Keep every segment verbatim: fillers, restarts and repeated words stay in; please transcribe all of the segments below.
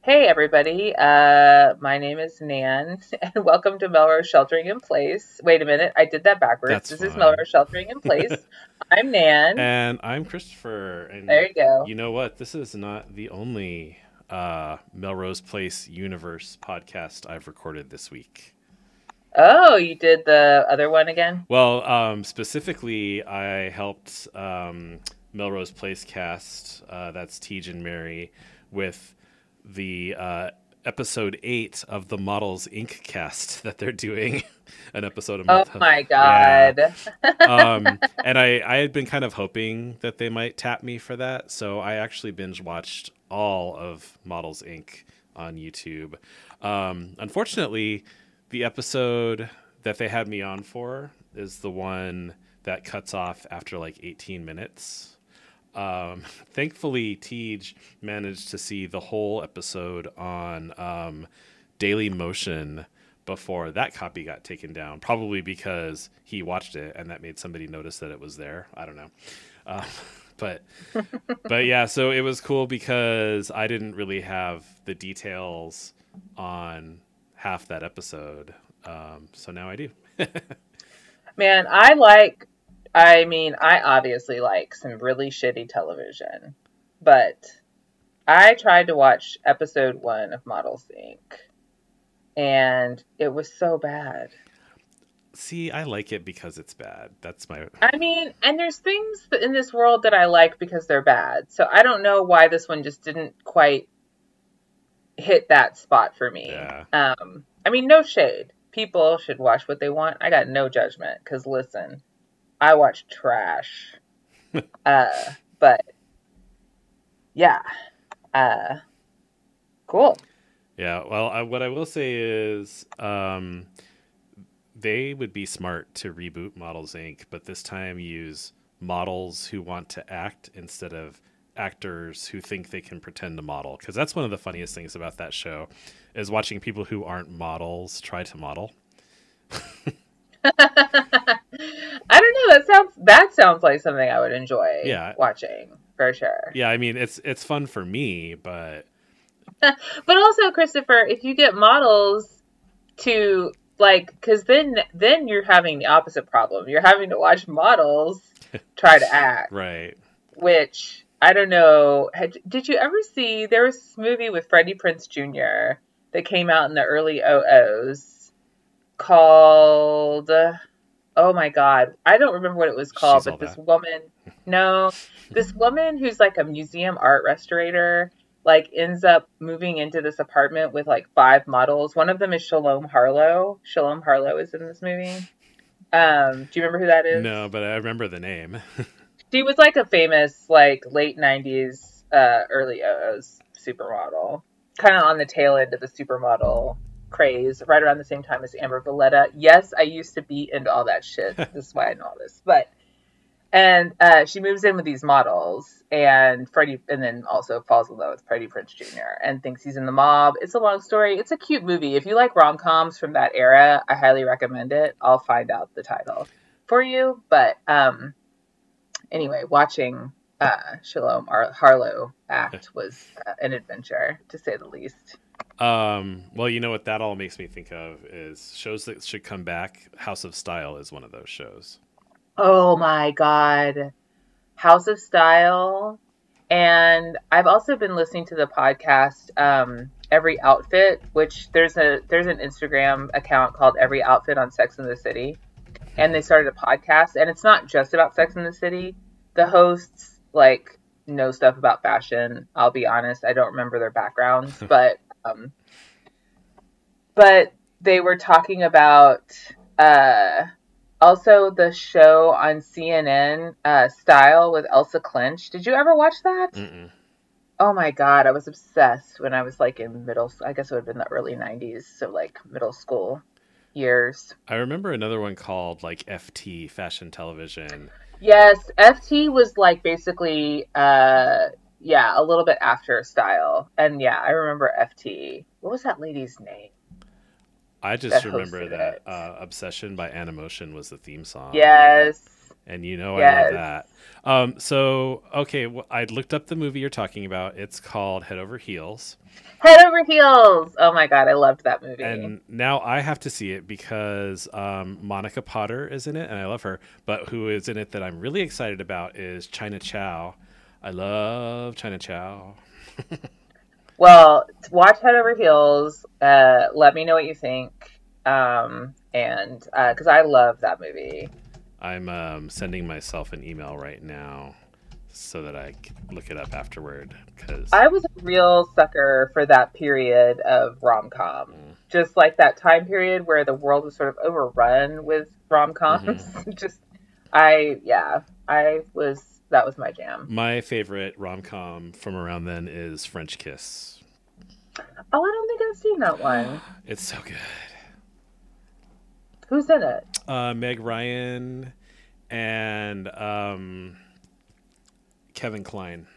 Hey everybody, uh, my name is Nan, and welcome to Melrose Sheltering in Place. Wait a minute, I did that backwards. That's This is fine. Melrose Sheltering in Place. I'm Nan. And I'm Christopher. There And you go. you know what? This is not the only uh, Melrose Place Universe podcast I've recorded this week. Oh, you did the other one again? Well, um, specifically, I helped um, Melrose Place cast, uh, that's Tej and Mary, with the uh, episode eight of the Models Inc cast that they're doing an episode a Oh month of. my Yeah. God. Um, and I, I had been kind of hoping that they might tap me for that. So I actually binge watched all of Models Inc on YouTube. Um, unfortunately, the episode that they had me on for is the one that cuts off after like eighteen minutes. Um, thankfully, Tej managed to see the whole episode on um, Daily Motion before that copy got taken down. Probably because he watched it and that made somebody notice that it was there. I don't know, uh, but but yeah. So it was cool because I didn't really have the details on half that episode. Um, so now I do. Man, I like, I mean, I obviously like some really shitty television, but I tried to watch episode one of Models Inc and it was so bad. See, I like it because it's bad. That's my I mean, and there's things in this world that I like because they're bad. So I don't know why this one just didn't quite hit that spot for me. yeah. Um, I mean, no shade. People should watch what they want. I got no judgment because listen, I watch trash. Uh, but yeah, uh, cool. Yeah. Well, I, what I will say is, um, they would be smart to reboot Models Inc, but this time use models who want to act instead of actors who think they can pretend to model. Because that's one of the funniest things about that show is watching people who aren't models try to model. I don't know. That sounds that sounds like something I would enjoy Yeah. watching for sure. Yeah. I mean, it's it's fun for me, but But also, Christopher, if you get models to like, because then then you're having the opposite problem. You're having to watch models try to act, right. which I don't know. Had, did you ever see? There was this movie with Freddie Prince Junior that came out in the early oh ohs called. Oh my God, I don't remember what it was called, She's all but this that. woman, no, this woman who's like a museum art restorator, like ends up moving into this apartment with like five models. One of them is Shalom Harlow. Shalom Harlow is in this movie. Um, do you remember who that is? No, but I remember the name. She was like a famous like late nineties, uh, early oh ohs supermodel, kind of on the tail end of the supermodel craze, right around the same time as Amber Valletta. Yes, I used to be into all that shit. This is why I know all this. But and uh, she moves in with these models, and Freddie, and then also falls in love with Freddie Prince Junior and thinks he's in the mob. It's a long story. It's a cute movie. If you like rom coms from that era, I highly recommend it. I'll find out the title for you. But um, anyway, watching uh, Shalom Ar- Harlow act was uh, an adventure, to say the least. Um, well, you know what that all makes me think of is shows that should come back. House of Style is one of those shows. Oh my God. House of Style. And I've also been listening to the podcast um, Every Outfit, which there's a there's an Instagram account called Every Outfit on Sex and the City. And they started a podcast, and it's not just about Sex and the City. The hosts like know stuff about fashion. I'll be honest, I don't remember their backgrounds, but um, but they were talking about uh, also the show on C N N, uh, Style with Elsa Clinch. Did you ever watch that? Mm-mm. Oh my God, I was obsessed when I was like in middle, I guess it would have been the early nineties, so like middle school years. I remember another one called like F T Fashion Television. Yes, F T was like basically, uh, yeah, a little bit after Style. And yeah, I remember F T. What was that lady's name I just that remember hosted that it? uh, "Obsession" by Animotion was the theme song. Yes. and you know I love Yes. that. Um, so okay, well, I looked up the movie you're talking about. It's called Head Over Heels, Head Over Heels. Oh my god, I loved that movie. and now I have to see it because um, Monica Potter is in it, and I love her. But who is in it that I'm really excited about is China Chow. I love China Chow. Well, watch Head Over Heels. Uh, let me know what you think. Um, and because I love that movie. I'm um, sending myself an email right now so that I can look it up afterward. Because I was a real sucker for that period of rom-com. mm, Just like that time period where the world was sort of overrun with rom-coms. mhm. Just, I, yeah, I was, that was my jam. My favorite rom com from around then is French Kiss. Oh, I don't think I've seen that one. It's so good. Who's in it? Uh, Meg Ryan and um, Kevin Kline.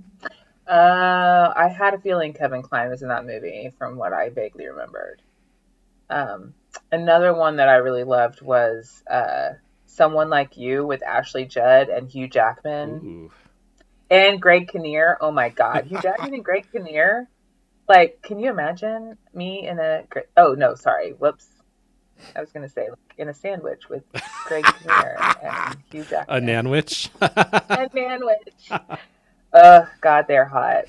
Uh, I had a feeling Kevin Kline was in that movie from what I vaguely remembered. Um, Another one that I really loved was uh, Someone Like You with Ashley Judd and Hugh Jackman Ooh. and Greg Kinnear. Oh my God, Hugh Jackman and Greg Kinnear. Like, can you imagine me in a? gra- Oh no, sorry. Whoops. I was gonna say like, in a sandwich with Greg Kinnear and Hugh A Jackman Nanwich. and Manwich. Oh God, they're hot.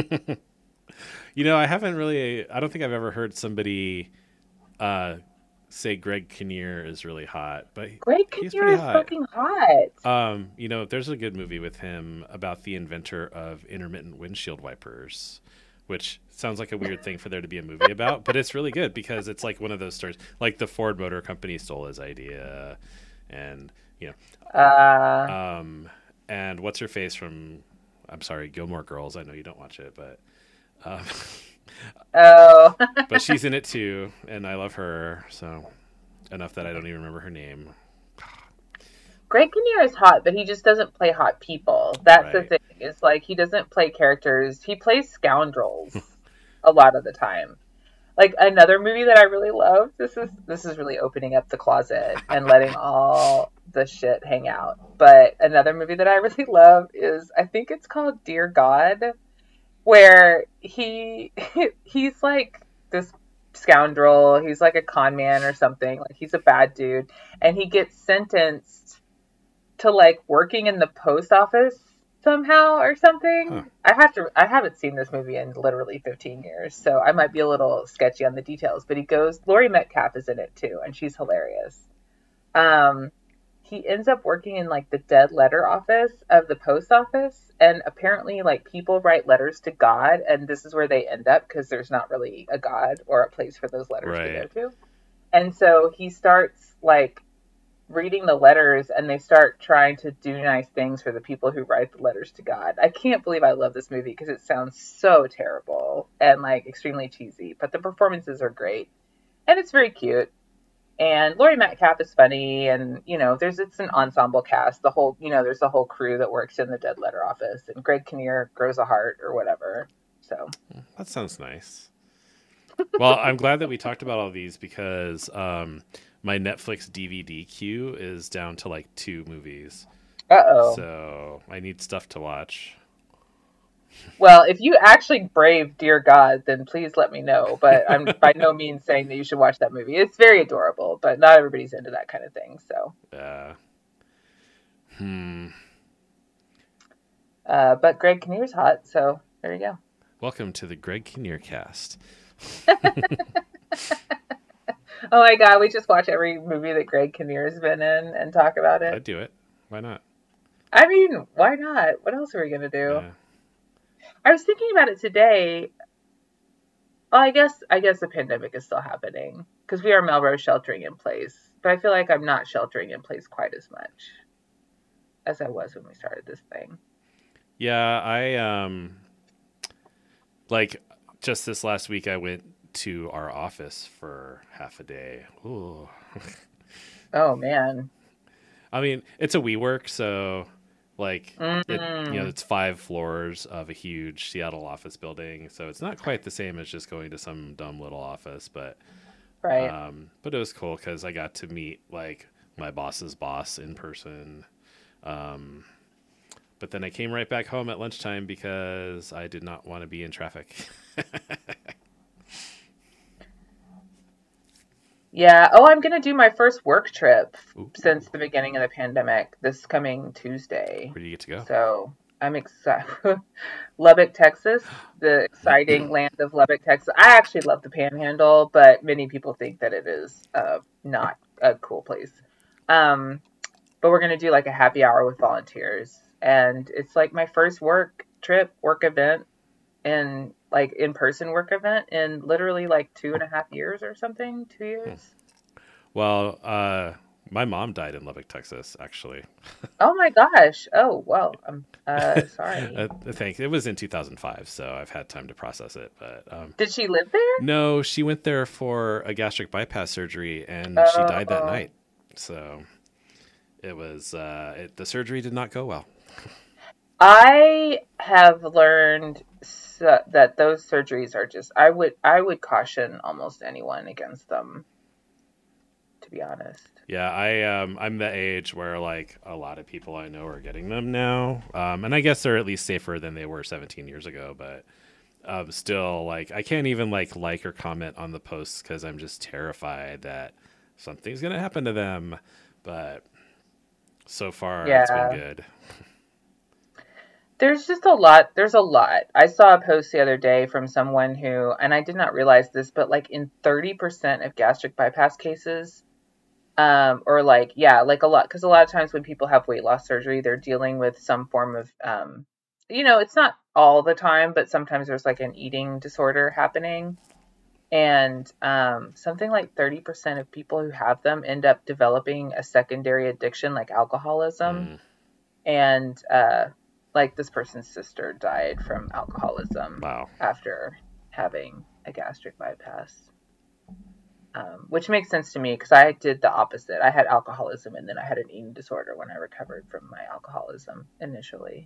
You know, I haven't really, I don't think I've ever heard somebody uh, say Greg Kinnear is really hot, but Greg he's Kinnear pretty is hot. fucking hot. Um, you know, there's a good movie with him about the inventor of intermittent windshield wipers, which sounds like a weird thing for there to be a movie about, but it's really good because it's like one of those stories, like the Ford Motor Company stole his idea, and you Uh, know, um, and what's her face from, I'm sorry, Gilmore Girls. I know you don't watch it, but um, oh, but she's in it too, and I love her so enough that I don't even remember her name. Greg Kinnear is hot, but he just doesn't play hot people. That's the Right. thing. It's like he doesn't play characters. He plays scoundrels a lot of the time. Like another movie that I really love. This is this is really opening up the closet and letting all the shit hang out. But another movie that I really love is I think it's called Dear God, where he he's like this scoundrel. He's like a con man or something. Like he's a bad dude, and he gets sentenced to like working in the post office somehow or Huh. something. I have to I haven't seen this movie in literally fifteen years, so I might be a little sketchy on the details, but he goes Laurie Metcalf is in it too, and she's hilarious. Um he ends up working in like the dead letter office of the post office, and apparently like people write letters to God, and this is where they end up because there's not really a God or a place for those letters to go Right. to. And so he starts like reading the letters, and they start trying to do nice things for the people who write the letters to God. I can't believe I love this movie because it sounds so terrible and like extremely cheesy, but the performances are great and it's very cute. And Laurie Metcalf is funny, and you know, there's it's an ensemble cast. The whole you know, there's a whole crew that works in the dead letter office, and Greg Kinnear grows a heart or whatever. So That sounds nice. Well, I'm glad that we talked about all these because um, my Netflix D V D queue is down to like two movies. uh oh. So I need stuff to watch. Well, if you actually brave Dear God, then please let me know. But I'm by no means saying that you should watch that movie. It's very adorable, but not everybody's into that kind of thing. So, Uh, hmm. uh, but Greg Kinnear's hot, so there you go. Welcome to the Greg Kinnear cast. Oh my God, we just watch every movie that Greg Kinnear's been in and talk about it. I'd do it. Why not? I mean, why not? What else are we gonna do? Yeah. I was thinking about it today. Well, I guess I guess the pandemic is still happening because we are Melrose sheltering in place. But I feel like I'm not sheltering in place quite as much as I was when we started this thing. Yeah, I um like just this last week I went to our office for half a day. Ooh. Oh man. I mean, it's a WeWork, so like it, you know, Mm, it's five floors of a huge Seattle office building, so it's not quite the same as just going to some dumb little office, but right. um, but it was cool because I got to meet like my boss's boss in person, Um, but then I came right back home at lunchtime because I did not want to be in traffic. Yeah. Oh, I'm gonna do my first work trip Ooh. since the beginning of the pandemic this coming Tuesday. Where do you get to go? So I'm excited. Lubbock, Texas, the exciting land of Lubbock, Texas. I actually love the Panhandle, but many people think that it is uh, not a cool place. Um, but we're gonna do like a happy hour with volunteers, and it's like my first work trip, work event, and like in-person work event in literally like two and a half years or something, two years. Well, uh, my mom died in Lubbock, Texas, actually. Oh my gosh. Oh, well, I'm uh, sorry. uh, thanks. It was in two thousand five, so I've had time to process it. But um, Did she live there? no, she went there for a gastric bypass surgery, and Oh. she died that night. So it was uh, it, the surgery did not go well. I have learned so, that those surgeries are just, I would I would caution almost anyone against them, to be honest. Yeah, I um I'm the age where like a lot of people I know are getting them now, um, and I guess they're at least safer than they were seventeen years ago. But um, still, like I can't even like like or comment on the posts because I'm just terrified that something's gonna happen to them. But so far, it's Yeah. been good. There's just a lot. There's a lot. I saw a post the other day from someone who, and I did not realize this, but like in thirty percent of gastric bypass cases, um, or like, yeah, like a lot, because a lot of times when people have weight loss surgery, they're dealing with some form of, um, you know, it's not all the time, but sometimes there's like an eating disorder happening. And um, something like thirty percent of people who have them end up developing a secondary addiction like alcoholism. Mm. And, uh, like this person's sister died from alcoholism Wow. after having a gastric bypass, um, which makes sense to me because I did the opposite. I had alcoholism and then I had an eating disorder when I recovered from my alcoholism initially.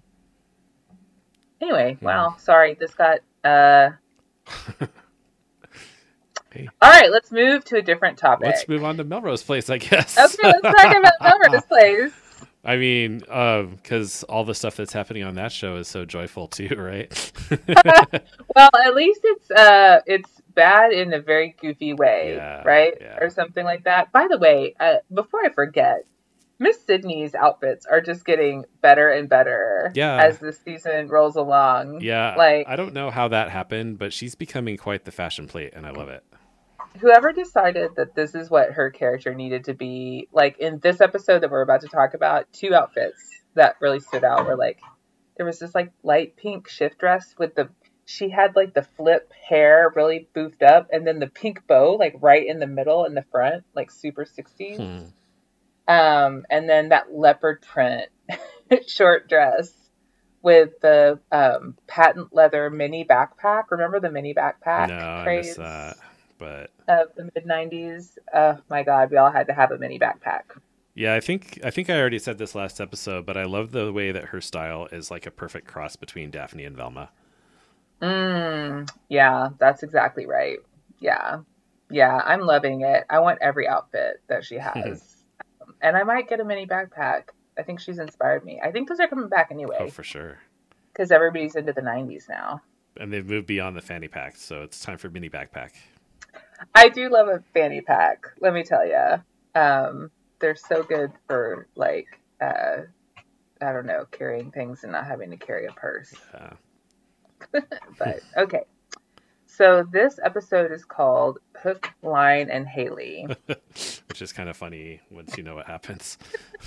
Anyway, Hmm. wow, sorry, this got... Uh... Hey. All right, let's move to a different topic. Let's move on to Melrose Place, I guess. Okay, let's talk about Melrose Place. I mean, because um, all the stuff that's happening on that show is so joyful too, right? Well, at least it's uh, it's bad in a very goofy way, Yeah, right? yeah. Or something like that. By the way, uh, before I forget, Miss Sydney's outfits are just getting better and better Yeah. as the season rolls along. Yeah, Like, I don't know how that happened, but she's becoming quite the fashion plate, and I love it. whoever decided that this is what her character needed to be, like in this episode that we're about to talk about, two outfits that really stood out were like, there was this like light pink shift dress with the, she had like the flip hair really boofed up and then the pink bow like right in the middle in the front, like super sixties. Hmm. Um, and then that leopard print short dress with the um, patent leather mini backpack. Remember the mini backpack No, I craze miss that. But of the mid nineties? Oh my God, we all had to have a mini backpack. yeah, I think I think I already said this last episode, but I love the way that her style is like a perfect cross between Daphne and Velma. Mm, yeah, that's exactly right. Yeah. Yeah, I'm loving it. I want every outfit that she has. Um, and I might get a mini backpack. I think she's inspired me. I think those are coming back Oh, anyway for sure. because everybody's into the nineties now. And they've moved beyond the fanny pack, so it's time for mini backpack. I do love a fanny pack, let me tell you. Um, they're so good for like, uh, I don't know, carrying things and not having to carry a purse. Yeah. But okay. So this episode is called Hook, Line, and Haley. Which is kind of funny once you know what happens.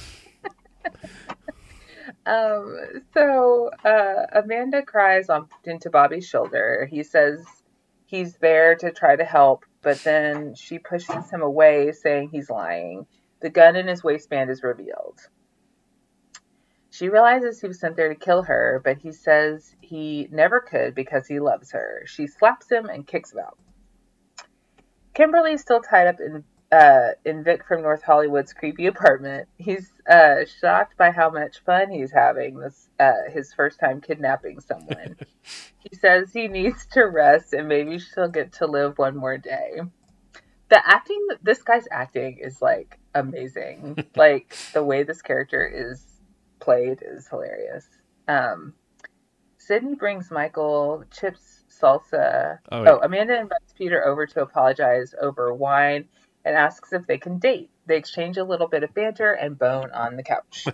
Um, so uh, Amanda cries on into Bobby's shoulder. He says he's there to try to help, but then she pushes him away, saying he's lying. The gun in his waistband is revealed. She realizes he was sent there to kill her, but he says he never could because he loves her. She slaps him and kicks him out. Kimberly's still tied up in uh, in Vic from North Hollywood's creepy apartment. He's uh, shocked by how much fun he's having this uh, his first time kidnapping someone. He says he needs to rest and maybe she'll get to live one more day. The acting, this guy's acting is like amazing. Like the way this character is played is hilarious. Um, Sydney brings Michael chips salsa. Oh Oh, wait. Amanda invites Peter over to apologize over wine and asks if they can date. They exchange a little bit of banter and bone on the couch.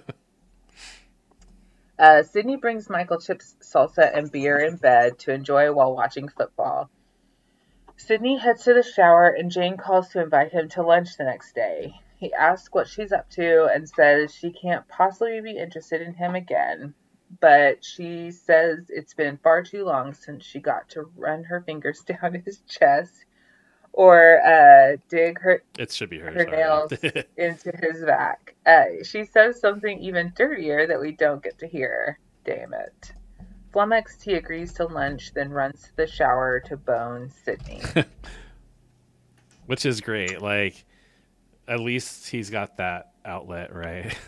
Uh, Sydney brings Michael chips, salsa, and beer in bed to enjoy while watching football. Sydney heads to the shower and Jane calls to invite him to lunch the next day. He asks what she's up to and says she can't possibly be interested in him again, but she says it's been far too long since she got to run her fingers down his chest or uh, dig her It should be her. her Sorry. nails into his back. Uh, she says something even dirtier that we don't get to hear. Damn it. Flummoxed, he agrees to lunch, then runs to the shower to bone Sydney. Which is great. Like, at least he's got that outlet, right?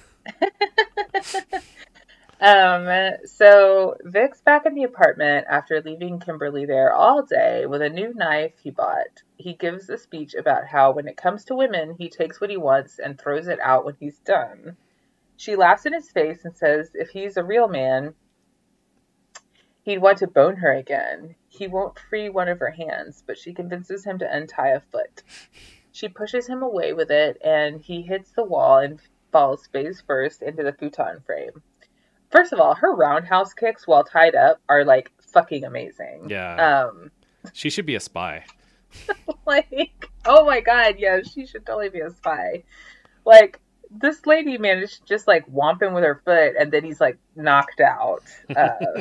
um, so Vic's back in the apartment after leaving Kimberly there all day with a new knife he bought. He gives a speech about how when it comes to women, he takes what he wants and throws it out when he's done. She laughs in his face and says if he's a real man, he'd want to bone her again. He won't free one of her hands, but she convinces him to untie a foot. She pushes him away with it, and he hits the wall and falls face first into the futon frame. First of all, her roundhouse kicks while tied up are, like, fucking amazing. Yeah. Um, she should be a spy. like, oh my god, yeah, she should totally be a spy. Like, this lady managed to just, like, whomp him with her foot, and then he's, like, knocked out. Uh,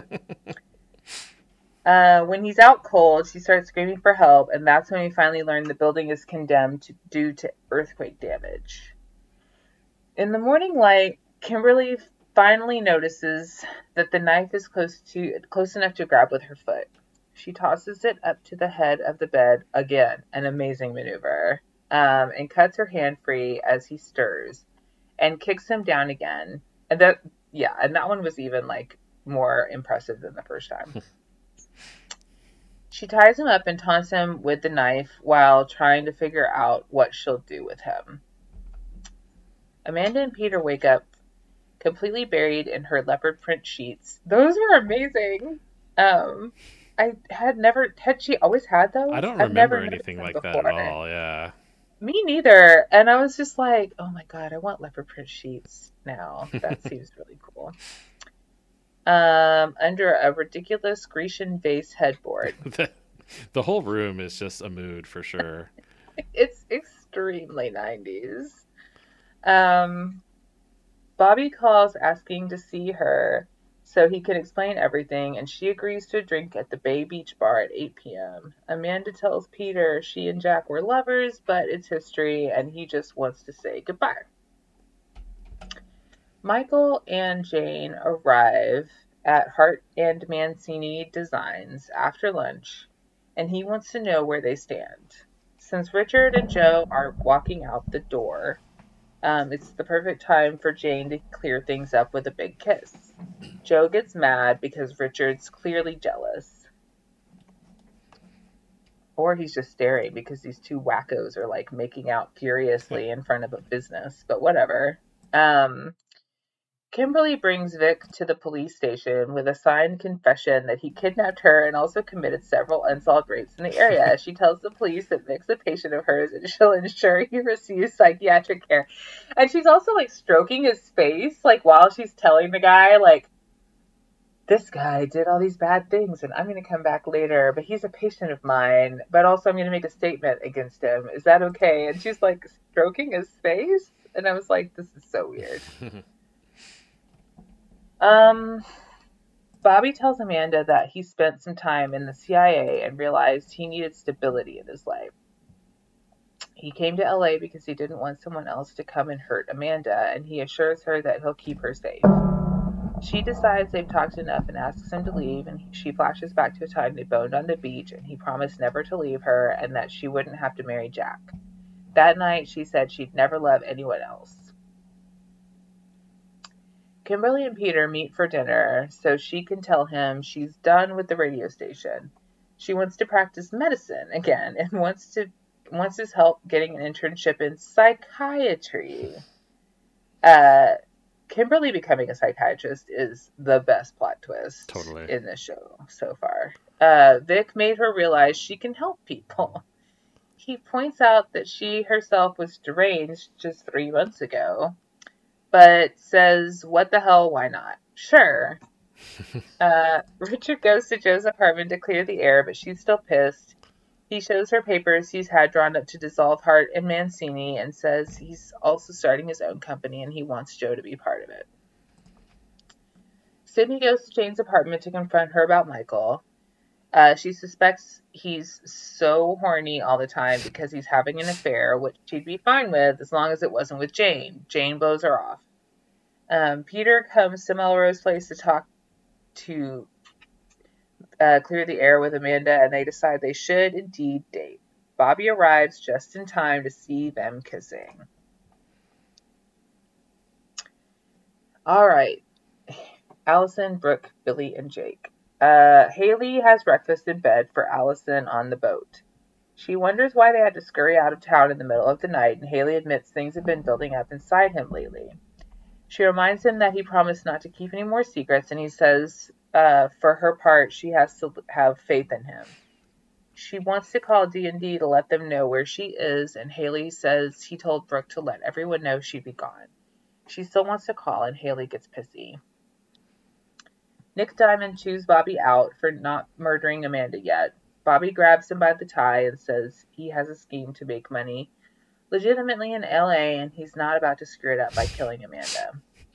uh, when he's out cold, she starts screaming for help, and that's when we finally learn the building is condemned to, due to earthquake damage. In the morning light, Kimberly finally notices that the knife is close to close enough to grab with her foot. She tosses it up to the head of the bed again, an amazing maneuver, um, and cuts her hand free as he stirs, and kicks him down again. And that, yeah, and that one was even like more impressive than the first time. She ties him up and taunts him with the knife while trying to figure out what she'll do with him. Amanda and Peter wake up completely buried in her leopard print sheets. Those were amazing. Um, I had never, had she always had those? I don't I've remember never anything like before. that at all, yeah. Me neither. And I was just like, oh my god, I want leopard print sheets now. That seems really cool. Um, under a ridiculous Grecian vase headboard. the, the whole room is just a mood for sure. It's extremely nineties. Um, Bobby calls asking to see her so he can explain everything, and she agrees to a drink at the Bay Beach Bar at eight p.m. Amanda tells Peter she and Jack were lovers, but it's history, and he just wants to say goodbye. Michael and Jane arrive at Hart and Mancini Designs after lunch, and he wants to know where they stand. Since Richard and Joe are walking out the door, um, it's the perfect time for Jane to clear things up with a big kiss. Joe gets mad because Richard's clearly jealous. Or he's just staring because these two wackos are like making out furiously in front of a business, but whatever. Um, Kimberly brings Vic to the police station with a signed confession that he kidnapped her and also committed several unsolved rapes in the area. She tells the police that Vic's a patient of hers and she'll ensure he receives psychiatric care. And she's also like stroking his face, like while she's telling the guy, like, this guy did all these bad things and I'm going to come back later, but he's a patient of mine, but also I'm going to make a statement against him. Is that okay? And she's like stroking his face. And I was like, this is so weird. Um, Bobby tells Amanda that he spent some time in the C I A and realized he needed stability in his life. He came to L A because he didn't want someone else to come and hurt Amanda, and he assures her that he'll keep her safe. She decides they've talked enough and asks him to leave, and she flashes back to a time they boned on the beach, and he promised never to leave her and that she wouldn't have to marry Jack. That night, she said she'd never love anyone else. Kimberly and Peter meet for dinner so she can tell him she's done with the radio station. She wants to practice medicine again and wants to wants his help getting an internship in psychiatry. Uh, Kimberly becoming a psychiatrist is the best plot twist Totally. in this show so far. Uh, Vic made her realize she can help people. He points out that she herself was deranged just three months ago, but says, what the hell, why not? Sure. uh, Richard goes to Joe's apartment to clear the air, but she's still pissed. He shows her papers he's had drawn up to dissolve Hart and Mancini and says he's also starting his own company and he wants Joe to be part of it. Sydney goes to Jane's apartment to confront her about Michael. Uh, she suspects he's so horny all the time because he's having an affair, which she'd be fine with as long as it wasn't with Jane. Jane blows her off. Um, Peter comes to Melrose Place to talk to uh, clear the air with Amanda, and they decide they should indeed date. Bobby arrives just in time to see them kissing. All right. Allison, Brooke, Billy, and Jake. Uh, Haley has breakfast in bed for Allison on the boat. She wonders why they had to scurry out of town in the middle of the night, and Haley admits things have been building up inside him lately. She reminds him that he promised not to keep any more secrets, and he says, uh, for her part, she has to have faith in him. She wants to call D and D to let them know where she is, and Haley says he told Brooke to let everyone know she'd be gone. She still wants to call, and Haley gets pissy. Nick Diamond chews Bobby out for not murdering Amanda yet. Bobby grabs him by the tie and says he has a scheme to make money legitimately in L A, and he's not about to screw it up by killing Amanda.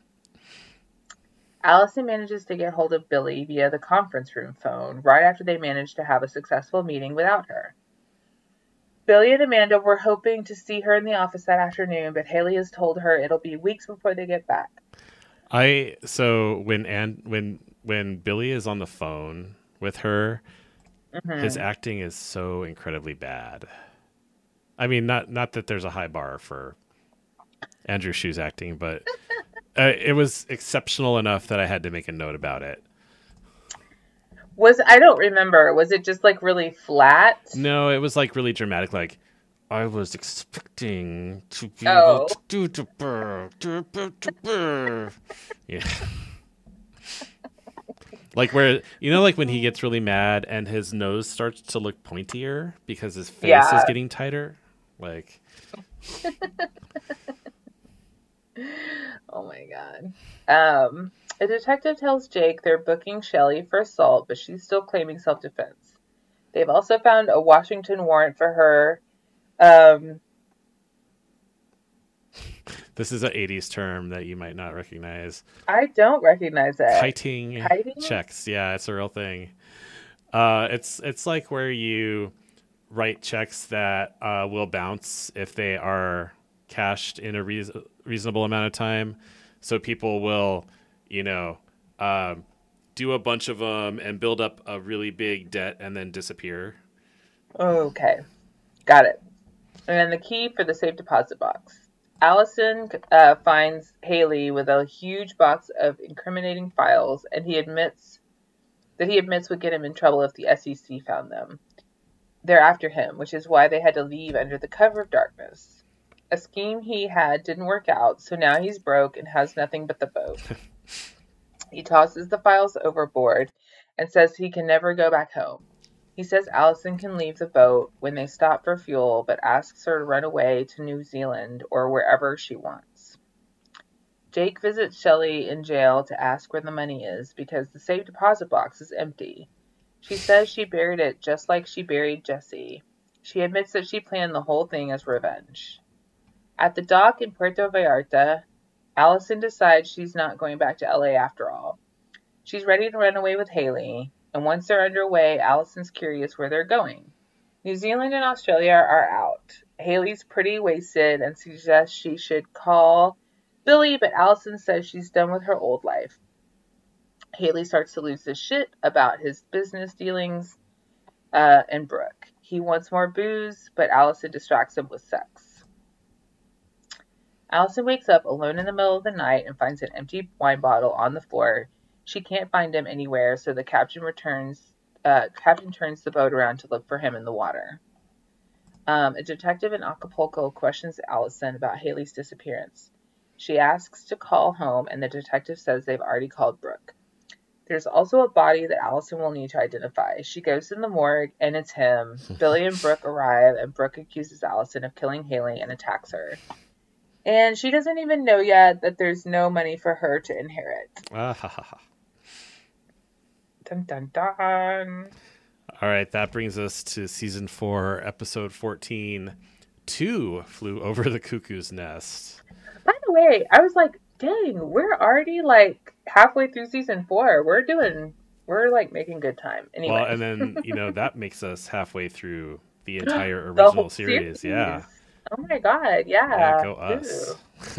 Allison manages to get hold of Billy via the conference room phone right after they manage to have a successful meeting without her. Billy and Amanda were hoping to see her in the office that afternoon, but Haley has told her it'll be weeks before they get back. I so when and when when Billy is on the phone with her, mm-hmm. his acting is so incredibly bad. I mean, not not that there's a high bar for Andrew Shue's acting, but uh, it was exceptional enough that I had to make a note about it. Was I don't remember. Was it just like really flat? No, it was like really dramatic. Like I was expecting to be oh. able to do the burr, do, do, do, burr. Yeah. Like where, you know, like when he gets really mad and his nose starts to look pointier because his face yeah. is getting tighter. Like. Oh my God. Um, a detective tells Jake they're booking Shelley for assault, but she's still claiming self-defense. They've also found a Washington warrant for her. Um, this is an eighties term that you might not recognize. I don't recognize it. Kiting, Kiting checks. Yeah, it's a real thing. Uh, it's it's like where you write checks that uh, will bounce if they are cashed in a re- reasonable amount of time. So people will, you know, um, do a bunch of them and build up a really big debt and then disappear. Okay. Got it. And then the key for the safe deposit box. Allison uh, finds Haley with a huge box of incriminating files, and he admits that he admits would get him in trouble if the S E C found them. They're after him, which is why they had to leave under the cover of darkness. A scheme he had didn't work out, so now he's broke and has nothing but the boat. He tosses the files overboard and says he can never go back home. He says Allison can leave the boat when they stop for fuel, but asks her to run away to New Zealand or wherever she wants. Jake visits Shelley in jail to ask where the money is because the safe deposit box is empty. She says she buried it just like she buried Jesse. She admits that she planned the whole thing as revenge. At the dock in Puerto Vallarta, Allison decides she's not going back to L A after all. She's ready to run away with Haley, and once they're underway, Allison's curious where they're going. New Zealand and Australia are out. Haley's pretty wasted and suggests she should call Billy, but Allison says she's done with her old life. Haley starts to lose his shit about his business dealings uh, and Brooke. He wants more booze, but Allison distracts him with sex. Allison wakes up alone in the middle of the night and finds an empty wine bottle on the floor. She can't find him anywhere, so the captain returns. Uh, captain turns the boat around to look for him in the water. Um, a detective in Acapulco questions Allison about Haley's disappearance. She asks to call home, and the detective says they've already called Brooke. There's also a body that Allison will need to identify. She goes in the morgue, and it's him. Billy and Brooke arrive, and Brooke accuses Allison of killing Haley and attacks her. And she doesn't even know yet that there's no money for her to inherit. Ah, ha, ha, ha. Dun, dun, dun. All right, that brings us to season four, episode fourteen. Two Flew Over the Cuckoo's Nest. By the way, I was like, dang, we're already like halfway through season four. We're doing, we're like making good time. Anyway. Well, and then, you know, that makes us halfway through the entire The original whole series. series. Yeah. Oh my God. Yeah. Yeah, go us.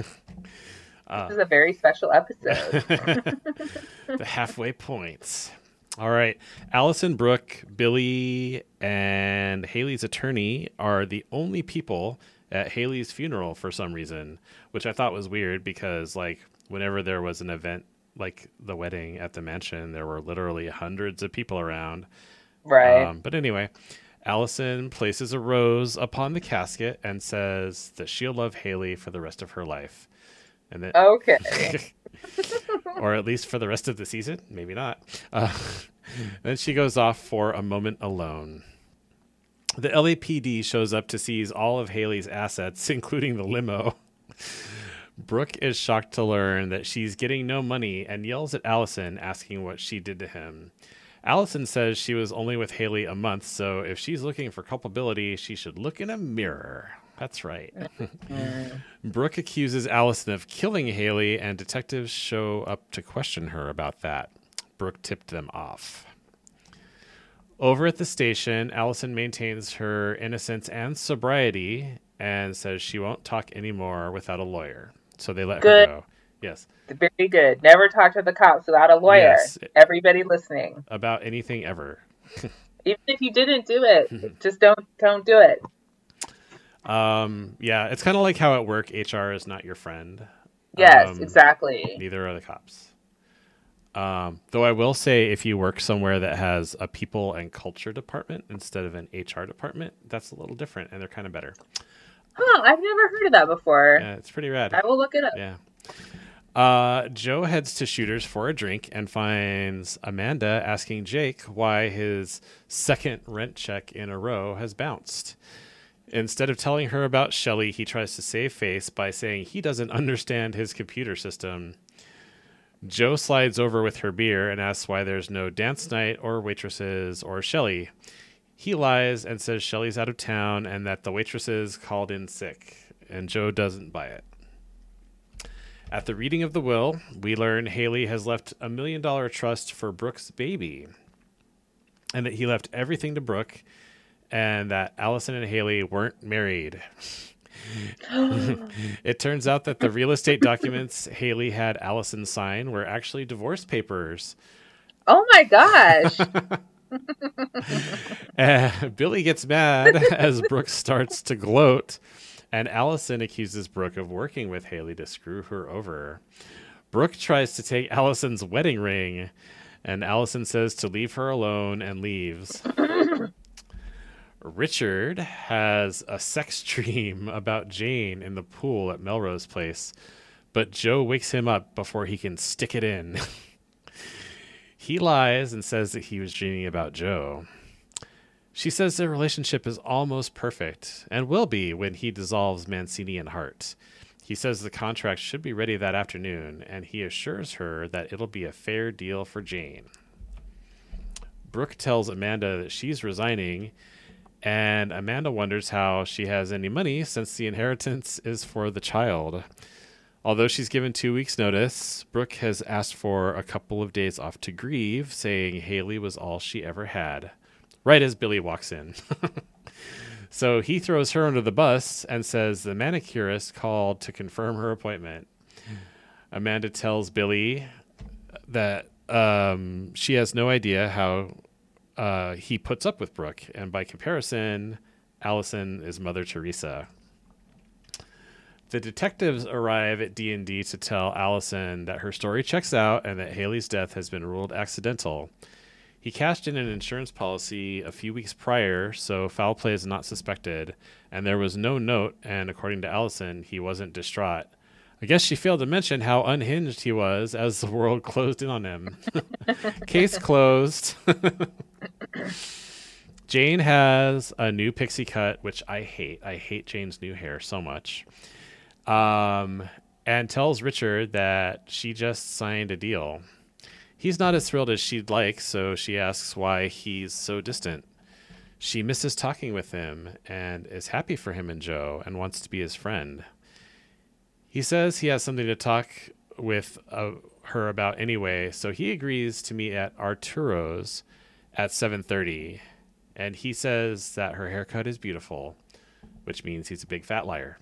uh, this is a very special episode. The halfway points. All right. Allison, Brooke, Billy, and Haley's attorney are the only people at Haley's funeral for some reason, which I thought was weird because, like, whenever there was an event like the wedding at the mansion, there were literally hundreds of people around. Right. Um, but anyway, Allison places a rose upon the casket and says that she'll love Haley for the rest of her life. And then, okay. or at least for the rest of the season. Maybe not. Uh, then she goes off for a moment alone. The L A P D shows up to seize all of Haley's assets, including the limo. Brooke is shocked to learn that she's getting no money and yells at Allison, asking what she did to him. Allison says she was only with Haley a month, so if she's looking for culpability, she should look in a mirror. That's right. Brooke accuses Allison of killing Haley, and detectives show up to question her about that. Brooke tipped them off. Over at the station, Allison maintains her innocence and sobriety and says she won't talk anymore without a lawyer. So they let Good. her go. Yes. Very good. Never talk to the cops without a lawyer. Yes. Everybody listening. About anything ever. Even if you didn't do it, just don't don't do it. Um, yeah, it's kind of like how at work, H R is not your friend. Yes, Um, exactly. Neither are the cops. Um, though I will say, if you work somewhere that has a people and culture department instead of an H R department, that's a little different, and they're kind of better. Huh, I've never heard of that before. Yeah, it's pretty rad. I will look it up. Yeah. Uh, Joe heads to Shooter's for a drink and finds Amanda asking Jake why his second rent check in a row has bounced. Instead of telling her about Shelley, he tries to save face by saying he doesn't understand his computer system. Joe slides over with her beer and asks why there's no dance night or waitresses or Shelley. He lies and says Shelley's out of town and that the waitresses called in sick, and Joe doesn't buy it. At the reading of the will, we learn Haley has left a million dollar trust for Brooke's baby, and that he left everything to Brooke, and that Allison and Haley weren't married. It turns out that the real estate documents Haley had Allison sign were actually divorce papers. Oh my gosh. uh, Billy gets mad as Brooke starts to gloat, and Allison accuses Brooke of working with Haley to screw her over. Brooke tries to take Allison's wedding ring, and Allison says to leave her alone and leaves. Richard has a sex dream about Jane in the pool at Melrose Place, but Joe wakes him up before he can stick it in. He lies and says that he was dreaming about Joe. She says their relationship is almost perfect and will be when he dissolves Mancini and Hart. He says the contract should be ready that afternoon, and he assures her that it'll be a fair deal for Jane. Brooke tells Amanda that she's resigning, and Amanda wonders how she has any money since the inheritance is for the child. Although she's given two weeks' notice, Brooke has asked for a couple of days off to grieve, saying Haley was all she ever had, right as Billy walks in. So he throws her under the bus and says the manicurist called to confirm her appointment. Amanda tells Billy that um, she has no idea how uh, he puts up with Brooke, and by comparison, Allison is Mother Teresa. The detectives arrive at D and D to tell Allison that her story checks out and that Haley's death has been ruled accidental. He cashed in an insurance policy a few weeks prior, so foul play is not suspected, and there was no note, and according to Allison, he wasn't distraught. I guess she failed to mention how unhinged he was as the world closed in on him. Case closed. Jane has a new pixie cut, which I hate. I hate Jane's new hair so much. Um, and tells Richard that she just signed a deal. He's not as thrilled as she'd like, so she asks why he's so distant. She misses talking with him and is happy for him and Joe and wants to be his friend. He says he has something to talk with uh, her about anyway, so he agrees to meet at Arturo's at seven thirty, and he says that her haircut is beautiful, which means he's a big fat liar.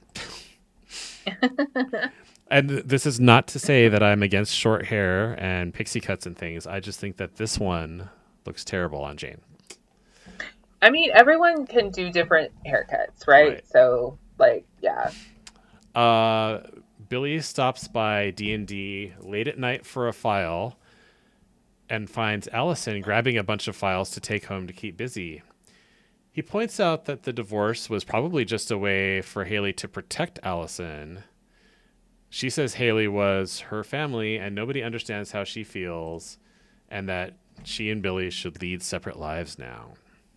And this is not to say that I'm against short hair and pixie cuts and things. I just think that this one looks terrible on Jane. I mean, everyone can do different haircuts, right? Right. So, like, yeah. Uh, Billy stops by D and D late at night for a file and finds Allison grabbing a bunch of files to take home to keep busy. He points out that the divorce was probably just a way for Haley to protect Allison. She says Haley was her family and nobody understands how she feels, and that she and Billy should lead separate lives now.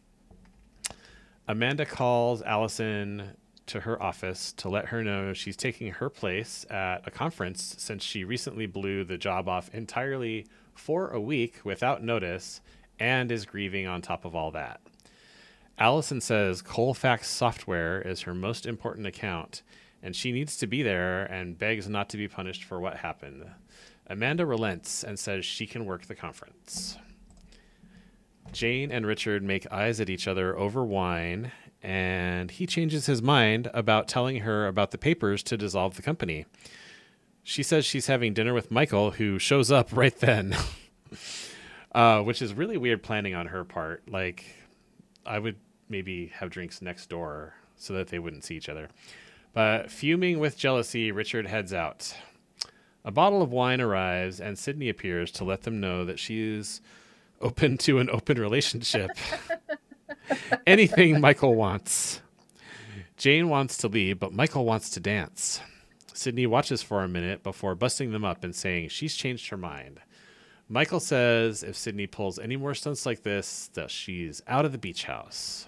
Amanda calls Allison to her office to let her know she's taking her place at a conference since she recently blew the job off entirely for a week without notice and is grieving on top of all that. Allison says Colfax Software is her most important account and she needs to be there and begs not to be punished for what happened. Amanda relents and says she can work the conference. Jane and Richard make eyes at each other over wine, and he changes his mind about telling her about the papers to dissolve the company. She says she's having dinner with Michael, who shows up right then, uh, which is really weird planning on her part. Like, I would maybe have drinks next door so that they wouldn't see each other. But fuming with jealousy, Richard heads out. A bottle of wine arrives, and Sydney appears to let them know that she's open to an open relationship. Anything Michael wants. Jane wants to leave, but Michael wants to dance. Sydney watches for a minute before busting them up and saying she's changed her mind. Michael says if Sydney pulls any more stunts like this, that she's out of the beach house.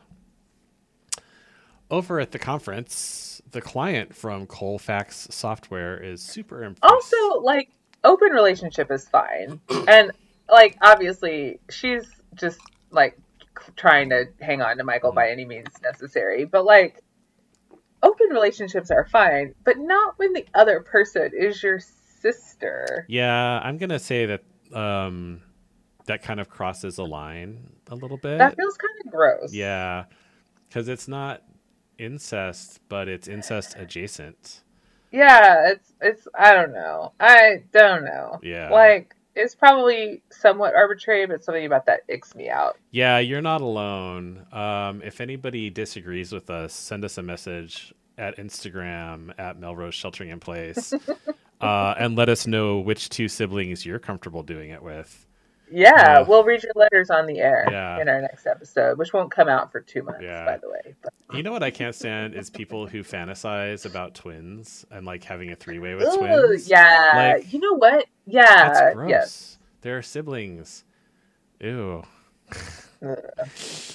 Over at the conference, the client from Colfax Software is super impressed. Also, like, open relationship is fine. And, like, obviously, she's just, like, trying to hang on to Michael by any means necessary. But, like, open relationships are fine, but not when the other person is your sister. Yeah, I'm going to say that um, that kind of crosses a line a little bit. That feels kind of gross. Yeah, because it's not incest, but it's incest adjacent. Yeah, it's, it's, I don't know. I don't know. Yeah. Like, it's probably somewhat arbitrary, but something about that icks me out. Yeah, you're not alone. Um, if anybody disagrees with us, send us a message at Instagram at Melrose Sheltering in Place uh, and let us know which two siblings you're comfortable doing it with. Yeah, Uh, we'll read your letters on the air Yeah. in our next episode, which won't come out for two months, Yeah. by the way. But... You know what I can't stand is people who fantasize about twins and like having a three-way with Ooh, twins. yeah. Like, you know what? Yeah. that's gross. Yes. They're siblings. Ew. Ugh.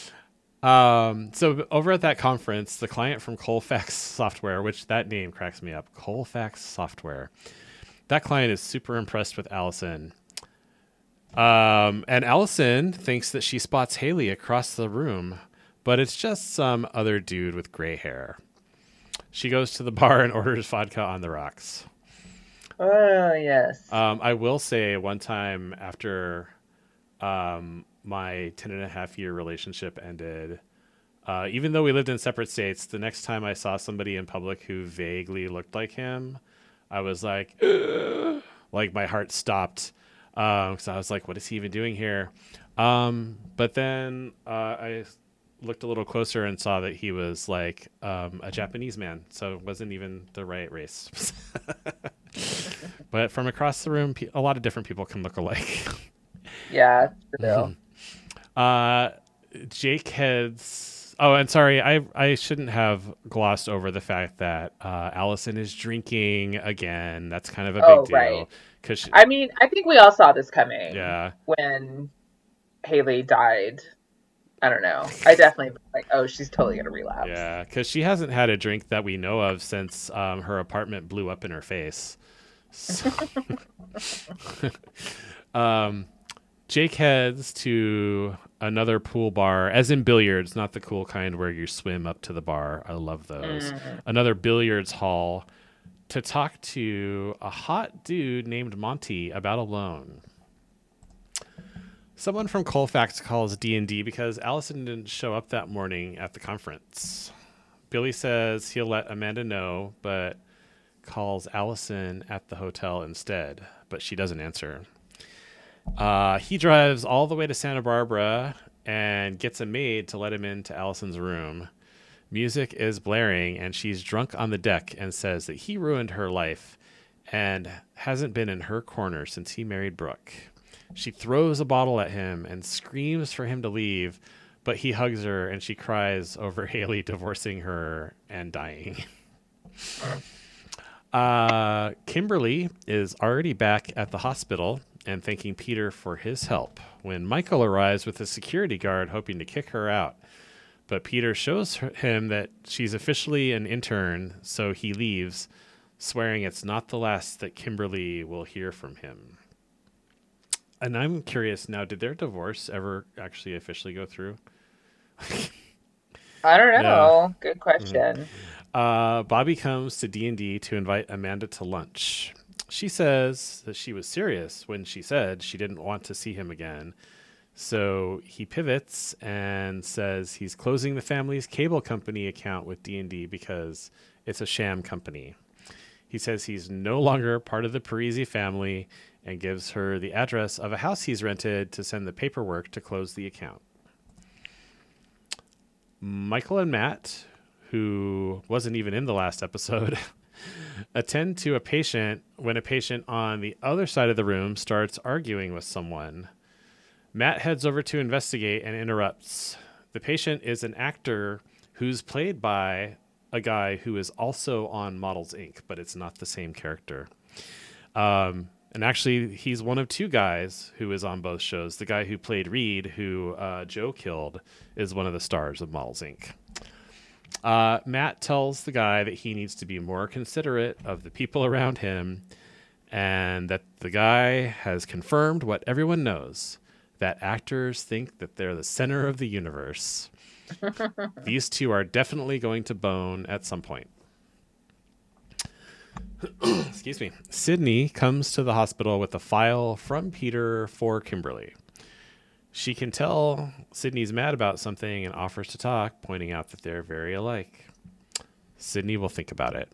Um, so over at that conference, the client from Colfax Software, which that name cracks me up, Colfax Software, that client is super impressed with Allison. Um, and Allison thinks that she spots Haley across the room, but it's just some other dude with gray hair. She goes to the bar and orders vodka on the rocks. Oh, yes. Um, I will say one time after um, my ten and a half year relationship ended, uh, even though we lived in separate states, the next time I saw somebody in public who vaguely looked like him, I was like, ugh, like my heart stopped. Um, so I was like, what is he even doing here? Um, but then uh, I looked a little closer and saw that he was like um, a Japanese man. So it wasn't even the right race. But from across the room, pe- a lot of different people can look alike. Yeah, true. Uh, Jake heads Oh, and sorry, I I shouldn't have glossed over the fact that uh, Allison is drinking again. That's kind of a big Oh, right. deal because I mean, I think we all saw this coming yeah, when Haley died. I don't know. I definitely like, oh, she's totally gonna relapse. yeah, because she hasn't had a drink that we know of since um, her apartment blew up in her face. So, um, Jake heads to another pool bar, as in billiards, not the cool kind where you swim up to the bar. I love those. Mm. Another billiards hall to talk to a hot dude named Monty about a loan. Someone from Colfax calls D and D because Allison didn't show up that morning at the conference. Billy says he'll let Amanda know, but calls Allison at the hotel instead, but she doesn't answer. Uh, he drives all the way to Santa Barbara and gets a maid to let him into Allison's room. Music is blaring, and she's drunk on the deck and says that he ruined her life and hasn't been in her corner since he married Brooke. She throws a bottle at him and screams for him to leave, but he hugs her and she cries over Haley divorcing her and dying. uh, Kimberly is already back at the hospital and thanking Peter for his help when Michael arrives with a security guard hoping to kick her out. But Peter shows her, him that she's officially an intern, so he leaves, swearing it's not the last that Kimberly will hear from him. And I'm curious now, did their divorce ever actually officially go through? I don't know. Yeah. Good question. Mm-hmm. Uh, Bobby comes to D and D to invite Amanda to lunch. She says that she was serious when she said she didn't want to see him again. So he pivots and says he's closing the family's cable company account with D and D because it's a sham company. He says he's no longer part of the Parisi family and gives her the address of a house he's rented to send the paperwork to close the account. Michael and Matt, who wasn't even in the last episode, attend to a patient when a patient on the other side of the room starts arguing with someone. Matt heads over to investigate and interrupts. The patient is an actor who's played by a guy who is also on Models Incorporated, but it's not the same character. Um, and actually, he's one of two guys who is on both shows. The guy who played Reed, who uh, Joe killed, is one of the stars of Models Incorporated. Uh, Matt tells the guy that he needs to be more considerate of the people around him and that the guy has confirmed what everyone knows, that actors think that they're the center of the universe. These two are definitely going to bone at some point. Excuse me. Sydney comes to the hospital with a file from Peter for Kimberly. She can tell Sydney's mad about something and offers to talk, pointing out that they're very alike. Sydney will think about it.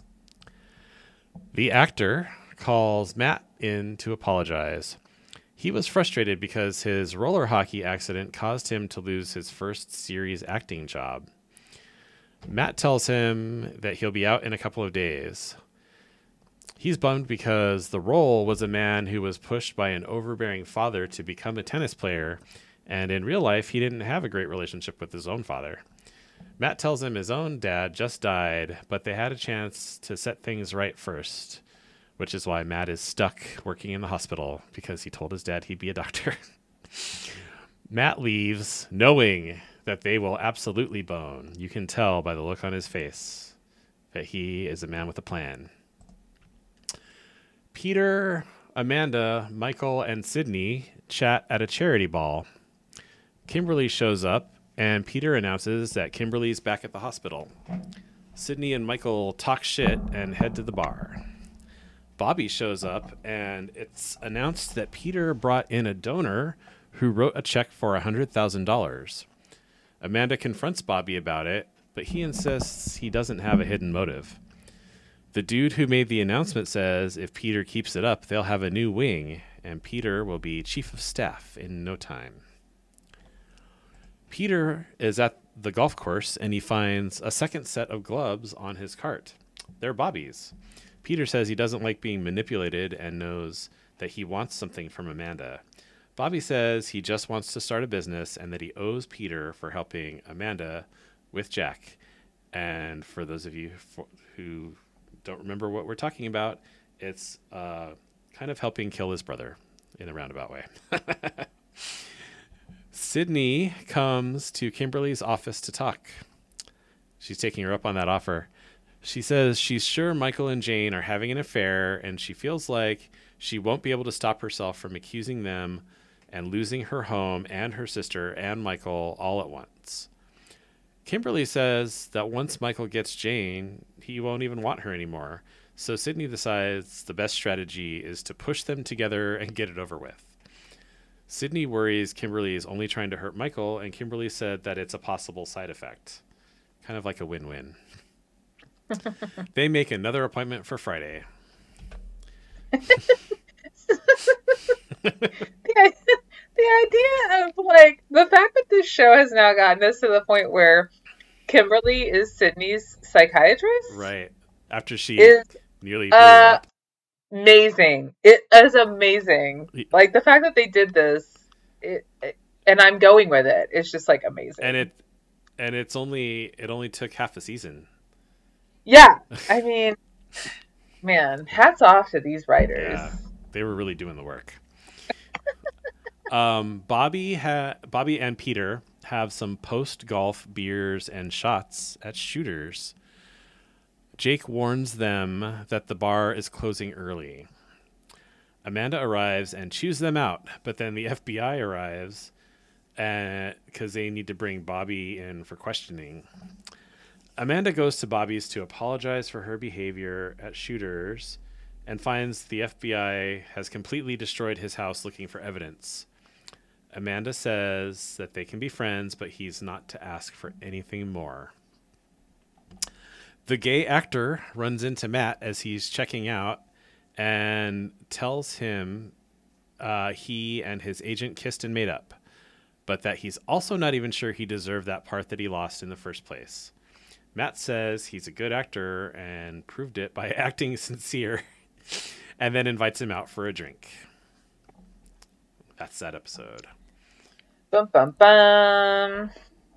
The actor calls Matt in to apologize. He was frustrated because his roller hockey accident caused him to lose his first series acting job. Matt tells him that he'll be out in a couple of days. He's bummed because the role was a man who was pushed by an overbearing father to become a tennis player, and in real life, he didn't have a great relationship with his own father. Matt tells him his own dad just died, but they had a chance to set things right first, which is why Matt is stuck working in the hospital because he told his dad he'd be a doctor. Matt leaves knowing that they will absolutely bone. You can tell by the look on his face that he is a man with a plan. Peter, Amanda, Michael, and Sydney chat at a charity ball. Kimberly shows up, and Peter announces that Kimberly's back at the hospital. Sydney and Michael talk shit and head to the bar. Bobby shows up, and it's announced that Peter brought in a donor who wrote a check for one hundred thousand dollars. Amanda confronts Bobby about it, but he insists he doesn't have a hidden motive. The dude who made the announcement says if Peter keeps it up, they'll have a new wing, and Peter will be chief of staff in no time. Peter is at the golf course, and he finds a second set of gloves on his cart. They're Bobby's. Peter says he doesn't like being manipulated and knows that he wants something from Amanda. Bobby says he just wants to start a business and that he owes Peter for helping Amanda with Jack. And for those of you who don't remember what we're talking about, it's uh, kind of helping kill his brother in a roundabout way. Sydney comes to Kimberly's office to talk. She's taking her up on that offer. She says she's sure Michael and Jane are having an affair, and she feels like she won't be able to stop herself from accusing them and losing her home and her sister and Michael all at once. Kimberly says that once Michael gets Jane, he won't even want her anymore. So Sydney decides the best strategy is to push them together and get it over with. Sydney worries Kimberly is only trying to hurt Michael, and Kimberly said that it's a possible side effect. Kind of like a win-win. They make another appointment for Friday. the, the idea of, like, the fact that this show has now gotten us to the point where Kimberly is Sydney's psychiatrist. Right. After she is, nearly blew uh, up. Amazing. It is amazing. Like, the fact that they did this, it, it, and I'm going with it. It's just, like, amazing. And it, and it's only, it only took half a season. Yeah. I mean, man, hats off to these writers. Yeah, they were really doing the work. um, Bobby ha- Bobby and Peter have some post-golf beers and shots at Shooters. Jake warns them that the bar is closing early. Amanda arrives and chews them out, but then the F B I arrives because they need to bring Bobby in for questioning. Amanda goes to Bobby's to apologize for her behavior at Shooters and finds the F B I has completely destroyed his house looking for evidence. Amanda says that they can be friends, but he's not to ask for anything more. The gay actor runs into Matt as he's checking out and tells him uh, he and his agent kissed and made up, but that he's also not even sure he deserved that part that he lost in the first place. Matt says he's a good actor and proved it by acting sincere and then invites him out for a drink. That's that episode. Bum, bum, bum.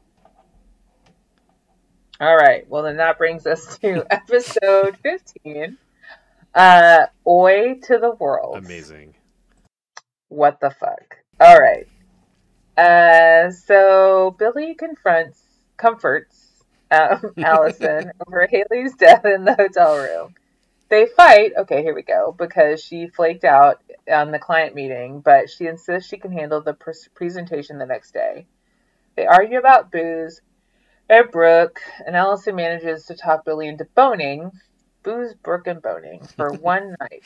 All right. Well, then that brings us to episode fifteen. Uh, Oi to the World. Amazing. What the fuck? All right. Uh, so Billy confronts, comforts um, Allison over Haley's death in the hotel room. They fight. Okay, here we go. Because she flaked out on the client meeting, but she insists she can handle the pre- presentation the next day. They argue about booze and Brooke, and Allison manages to talk Billy into boning, booze, Brooke, and boning for one night.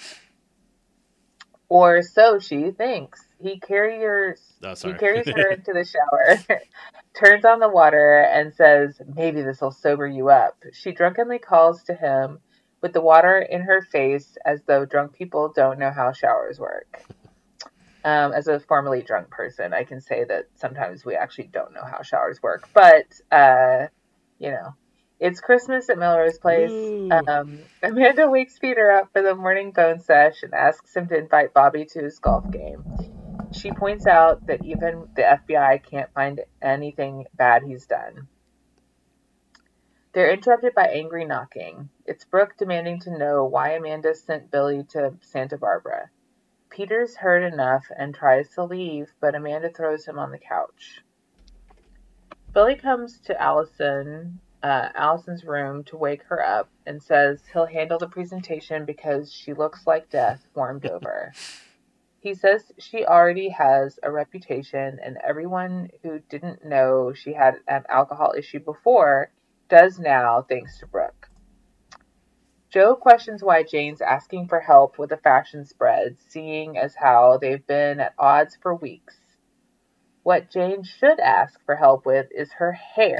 Or so she thinks. He carries, oh, he carries her into the shower, turns on the water, and says, maybe this will sober you up. She drunkenly calls to him with the water in her face as though drunk people don't know how showers work. Um, as a formerly drunk person, I can say that sometimes we actually don't know how showers work. But, uh, you know, it's Christmas at Melrose Place. Um, Amanda wakes Peter up for the morning phone sesh and asks him to invite Bobby to his golf game. She points out that even the F B I can't find anything bad he's done. They're interrupted by angry knocking. It's Brooke demanding to know why Amanda sent Billy to Santa Barbara. Peter's heard enough and tries to leave, but Amanda throws him on the couch. Billy comes to Allison, uh, Allison's room to wake her up and says he'll handle the presentation because she looks like death warmed over. He says she already has a reputation and everyone who didn't know she had an alcohol issue before does now thanks to Brooke. Joe questions why Jane's asking for help with the fashion spread, seeing as how they've been at odds for weeks. What Jane should ask for help with is her hair.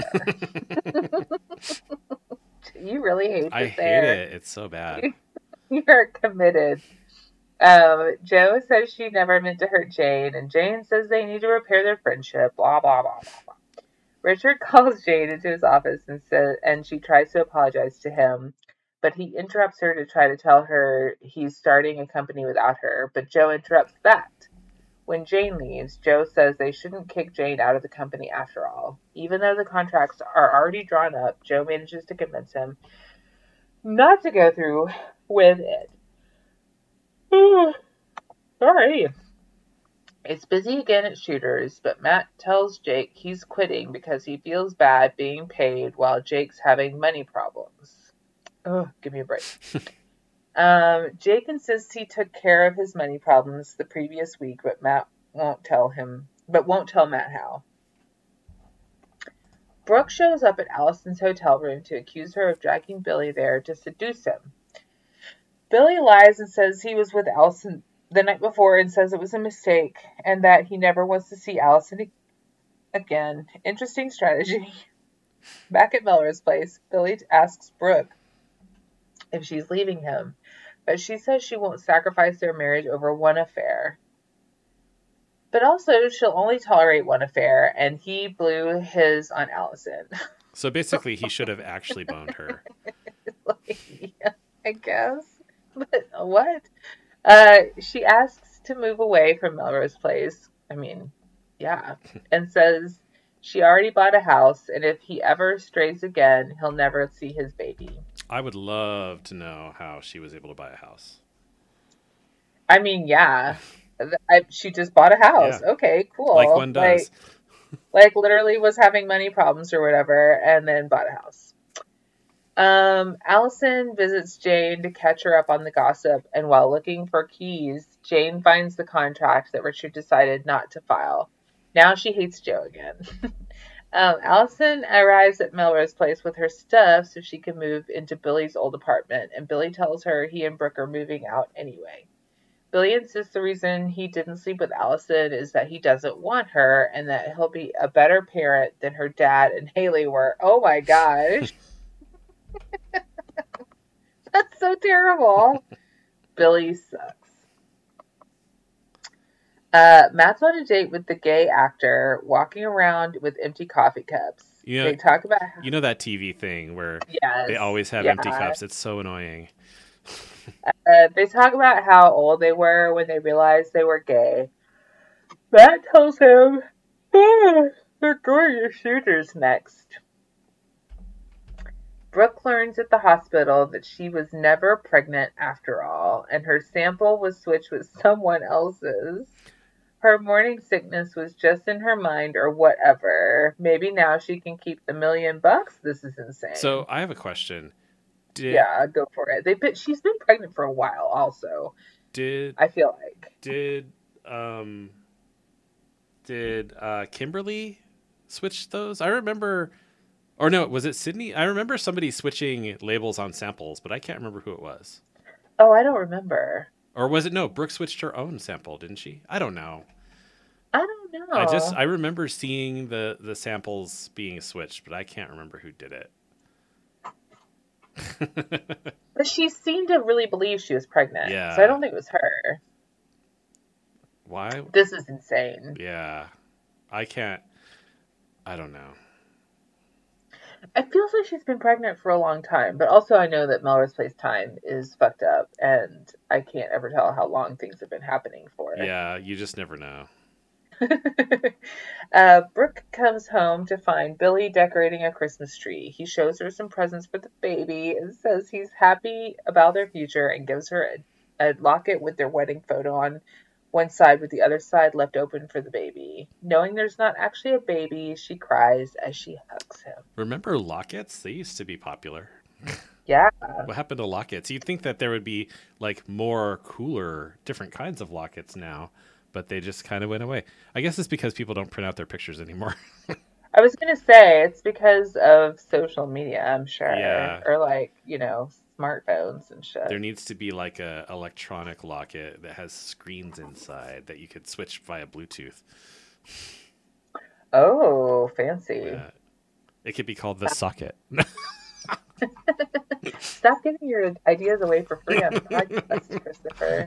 You really hate this I hair. hate it. It's so bad. You're committed. Um, Joe says she never meant to hurt Jane, and Jane says they need to repair their friendship, blah, blah, blah, blah, blah. Richard calls Jane into his office and says, and she tries to apologize to him, but he interrupts her to try to tell her he's starting a company without her, but Joe interrupts that. When Jane leaves, Joe says they shouldn't kick Jane out of the company after all. Even though the contracts are already drawn up, Joe manages to convince him not to go through with it. Sorry. It's busy again at Shooters, but Matt tells Jake he's quitting because he feels bad being paid while Jake's having money problems. Oh, give me a break. um, Jake insists he took care of his money problems the previous week, but Matt won't tell him, but won't tell Matt how. Brooke shows up at Allison's hotel room to accuse her of dragging Billy there to seduce him. Billy lies and says he was with Allison the night before and says it was a mistake and that he never wants to see Allison again. Interesting strategy. Back at Melrose Place, Billy asks Brooke if she's leaving him, but she says she won't sacrifice their marriage over one affair. But also, she'll only tolerate one affair, and he blew his on Allison. So basically, he should have actually boned her. Like, yeah, I guess. But what? Uh, she asks to move away from Melrose Place. I mean, yeah. And says she already bought a house, and if he ever strays again, he'll never see his baby. I would love to know how she was able to buy a house. I mean, yeah. I, she just bought a house. Yeah. Okay, cool. Like one does. Like, like literally was having money problems or whatever, and then bought a house. Um, Allison visits Jane to catch her up on the gossip, and while looking for keys, Jane finds the contract that Richard decided not to file. Now she hates Joe again. um, Allison arrives at Melrose Place with her stuff so she can move into Billy's old apartment, and Billy tells her he and Brooke are moving out anyway. Billy insists the reason he didn't sleep with Allison is that he doesn't want her, and that he'll be a better parent than her dad and Haley were. Oh my gosh. That's so terrible. Billy sucks. Uh, Matt's on a date with the gay actor, walking around with empty coffee cups. You know, they talk about how... you know that T V thing where yes, they always have yeah. empty cups. It's so annoying. uh, they talk about how old they were when they realized they were gay. Matt tells him oh, they're going to Shooters next. Brooke learns at the hospital that she was never pregnant after all, and her sample was switched with someone else's. Her morning sickness was just in her mind or whatever. Maybe now she can keep the million bucks? This is insane. So I have a question. Did, yeah, go for it. They been, She's been pregnant for a while also. Did I feel like. Did um did uh, Kimberly switch those? I remember... Or no, was it Sydney? I remember somebody switching labels on samples, but I can't remember who it was. Oh, I don't remember. Or was it, no, Brooke switched her own sample, didn't she? I don't know. I don't know. I just, I remember seeing the, the samples being switched, but I can't remember who did it. But she seemed to really believe she was pregnant. Yeah. So I don't think it was her. Why? This is insane. Yeah. I can't, I don't know. It feels like she's been pregnant for a long time, but also I know that Melrose Place time is fucked up, and I can't ever tell how long things have been happening for. Yeah, you just never know. uh, Brooke comes home to find Billy decorating a Christmas tree. He shows her some presents for the baby and says he's happy about their future and gives her a, a locket with their wedding photo on one side with the other side left open for the baby. Knowing there's not actually a baby, she cries as she hugs him. Remember lockets? They used to be popular. Yeah. What happened to lockets? You'd think that there would be like more cooler, different kinds of lockets now, but they just kind of went away. I guess it's because people don't print out their pictures anymore. I was going to say it's because of social media, I'm sure. Yeah. Or like, you know, smartphones and shit. There needs to be like a electronic locket that has screens inside that you could switch via Bluetooth. Oh, fancy. Yeah. It could be called the socket. Stop giving your ideas away for free on the podcast, Christopher.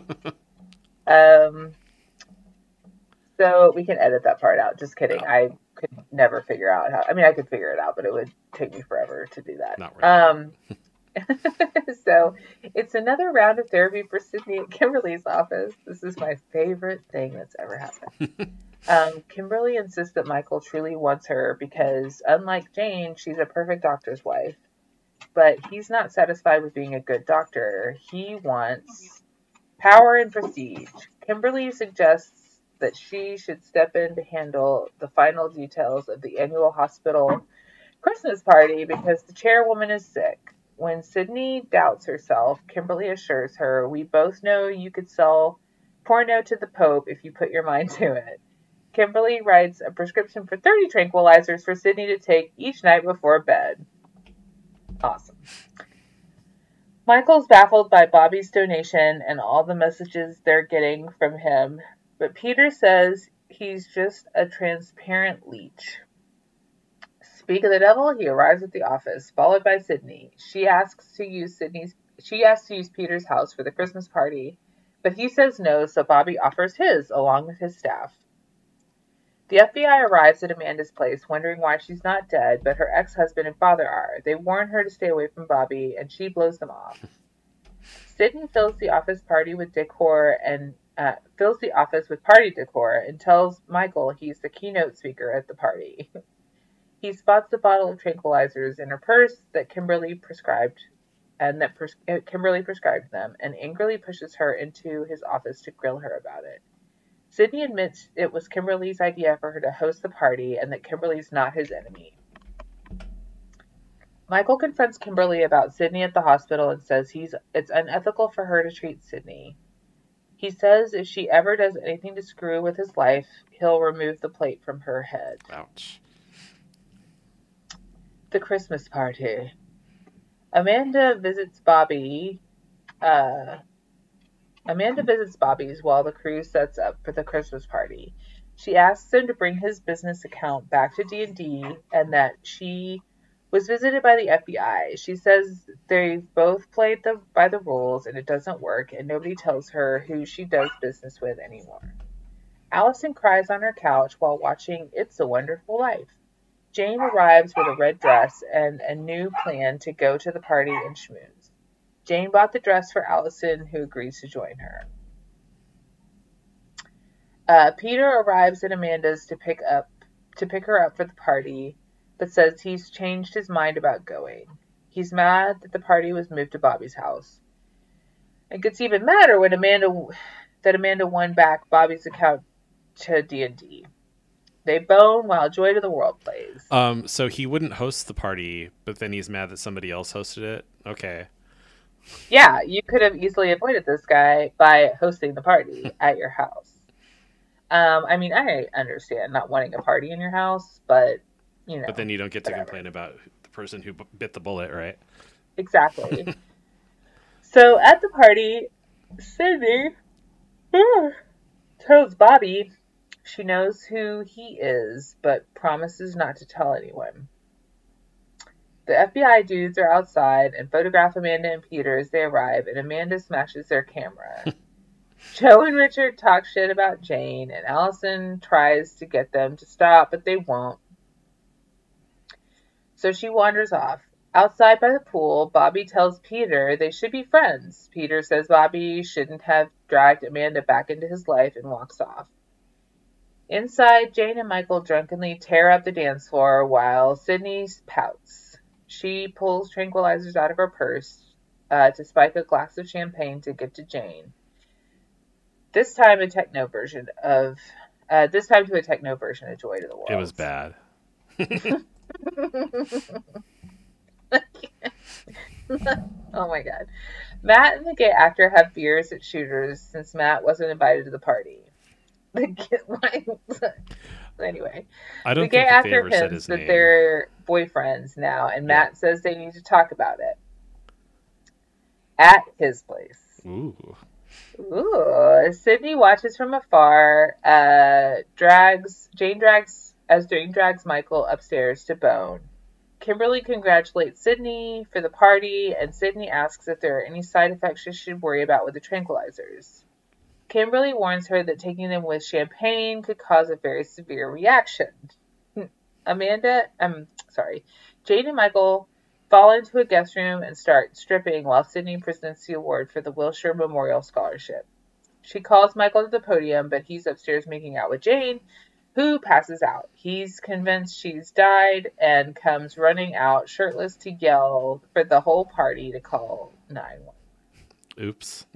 Um, so we can edit that part out. Just kidding. I could never figure out how. I mean, I could figure it out, but it would take me forever to do that. Not worth um, So it's another round of therapy for Sydney at Kimberly's office. This is my favorite thing that's ever happened. Um, Kimberly insists that Michael truly wants her because, unlike Jane, she's a perfect doctor's wife. But he's not satisfied with being a good doctor. He wants power and prestige. Kimberly suggests that she should step in to handle the final details of the annual hospital Christmas party because the chairwoman is sick. When Sydney doubts herself, Kimberly assures her, "We both know you could sell porno to the Pope if you put your mind to it." Kimberly writes a prescription for thirty tranquilizers for Sydney to take each night before bed. Awesome. Michael's baffled by Bobby's donation and all the messages they're getting from him, but Peter says he's just a transparent leech. Speak of the devil, he arrives at the office, followed by Sydney. She asks to use Sydney's she asks to use Peter's house for the Christmas party, but he says no, so Bobby offers his, along with his staff. The F B I arrives at Amanda's place, wondering why she's not dead, but her ex-husband and father are. They warn her to stay away from Bobby, and she blows them off. Sydney fills the office party with decor and uh, fills the office with party decor and tells Michael he's the keynote speaker at the party. He spots a bottle of tranquilizers in her purse that Kimberly prescribed, and that pres- Kimberly prescribed them, and angrily pushes her into his office to grill her about it. Sydney admits it was Kimberly's idea for her to host the party, and that Kimberly's not his enemy. Michael confronts Kimberly about Sydney at the hospital and says he's it's unethical for her to treat Sydney. He says if she ever does anything to screw with his life, he'll remove the plate from her head. Ouch. The Christmas party. Amanda visits Bobby. Uh, Amanda visits Bobby's while the crew sets up for the Christmas party. She asks him to bring his business account back to D and D and that she was visited by the F B I. She says they've both played the, by the rules and it doesn't work and nobody tells her who she does business with anymore. Allison cries on her couch while watching It's a Wonderful Life. Jane arrives with a red dress and a new plan to go to the party and schmooze. Jane bought the dress for Allison, who agrees to join her. Uh, Peter arrives at Amanda's to pick up to pick her up for the party, but says he's changed his mind about going. He's mad that the party was moved to Bobby's house. It gets even madder when Amanda that Amanda won back Bobby's account to D and D. They bone while Joy to the World plays. Um, so he wouldn't host the party, but then he's mad that somebody else hosted it? Okay. Yeah, you could have easily avoided this guy by hosting the party at your house. Um, I mean, I understand not wanting a party in your house, but, you know. But then you don't get to whatever. complain about the person who bit the bullet, right? Exactly. So at the party, Sydney tells Bobby she knows who he is, but promises not to tell anyone. The F B I dudes are outside and photograph Amanda and Peter as they arrive, and Amanda smashes their camera. Joe and Richard talk shit about Jane, and Allison tries to get them to stop, but they won't. So she wanders off. Outside by the pool, Bobby tells Peter they should be friends. Peter says Bobby shouldn't have dragged Amanda back into his life and walks off. Inside, Jane and Michael drunkenly tear up the dance floor while Sydney pouts. She pulls tranquilizers out of her purse uh, to spike a glass of champagne to give to Jane. This time a techno version of, uh, this time to a techno version of Joy to the World. It was bad. Oh my god. Matt and the gay actor have beers at Shooters since Matt wasn't invited to the party. Anyway, I don't the gay think that actor they ever said hints his that name. they're boyfriends now, and Matt Yeah. says they need to talk about it at his place. Ooh. Ooh. Sydney watches from afar. Uh, drags Jane drags as Jane drags Michael upstairs to bone. Kimberly congratulates Sydney for the party, and Sydney asks if there are any side effects she should worry about with the tranquilizers. Kimberly warns her that taking them with champagne could cause a very severe reaction. Amanda, I'm um, sorry, Jane and Michael fall into a guest room and start stripping while Sydney presents the award for the Wilshire Memorial Scholarship. She calls Michael to the podium, but he's upstairs making out with Jane, who passes out. He's convinced she's died and comes running out shirtless to yell for the whole party to call nine one one. Oops.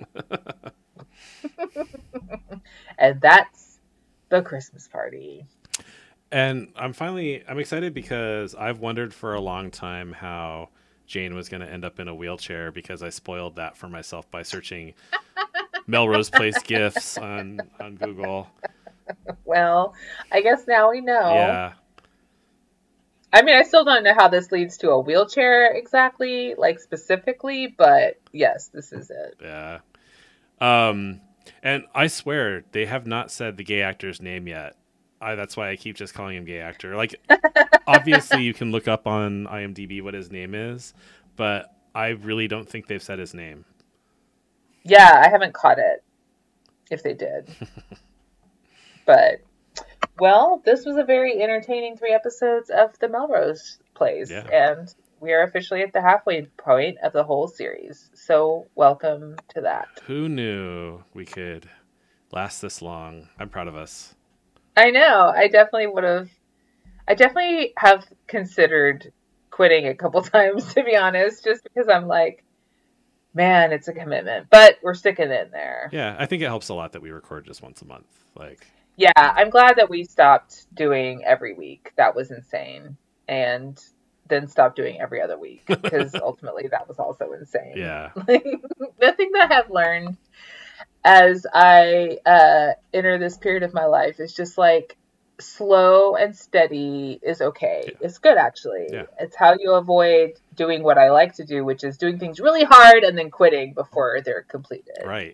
And that's the Christmas party. And I'm finally, I'm excited because I've wondered for a long time how Jane was going to end up in a wheelchair, because I spoiled that for myself by searching Melrose Place gifs on, on Google. Well, I guess now we know. Yeah. I mean, I still don't know how this leads to a wheelchair exactly, like specifically, but yes, this is it. Yeah. Um, and I swear they have not said the gay actor's name yet. I, that's why I keep just calling him gay actor. Like, obviously you can look up on IMDb what his name is, but I really don't think they've said his name. Yeah, I haven't caught it, if they did. But, well, this was a very entertaining three episodes of the Melrose Place. Yeah. And we are officially at the halfway point of the whole series. So, welcome to that. Who knew we could last this long? I'm proud of us. I know. I definitely would have. I definitely have considered quitting a couple times, to be honest, just because I'm like, man, it's a commitment. But we're sticking in there. Yeah, I think it helps a lot that we record just once a month. Like, yeah, I'm glad that we stopped doing every week. That was insane. And then stopped doing every other week, because ultimately that was also insane. Yeah. Like, the thing that I've learned as I uh, enter this period of my life is just like slow and steady is okay. Yeah. It's good, actually. Yeah. It's how you avoid doing what I like to do, which is doing things really hard and then quitting before they're completed. Right.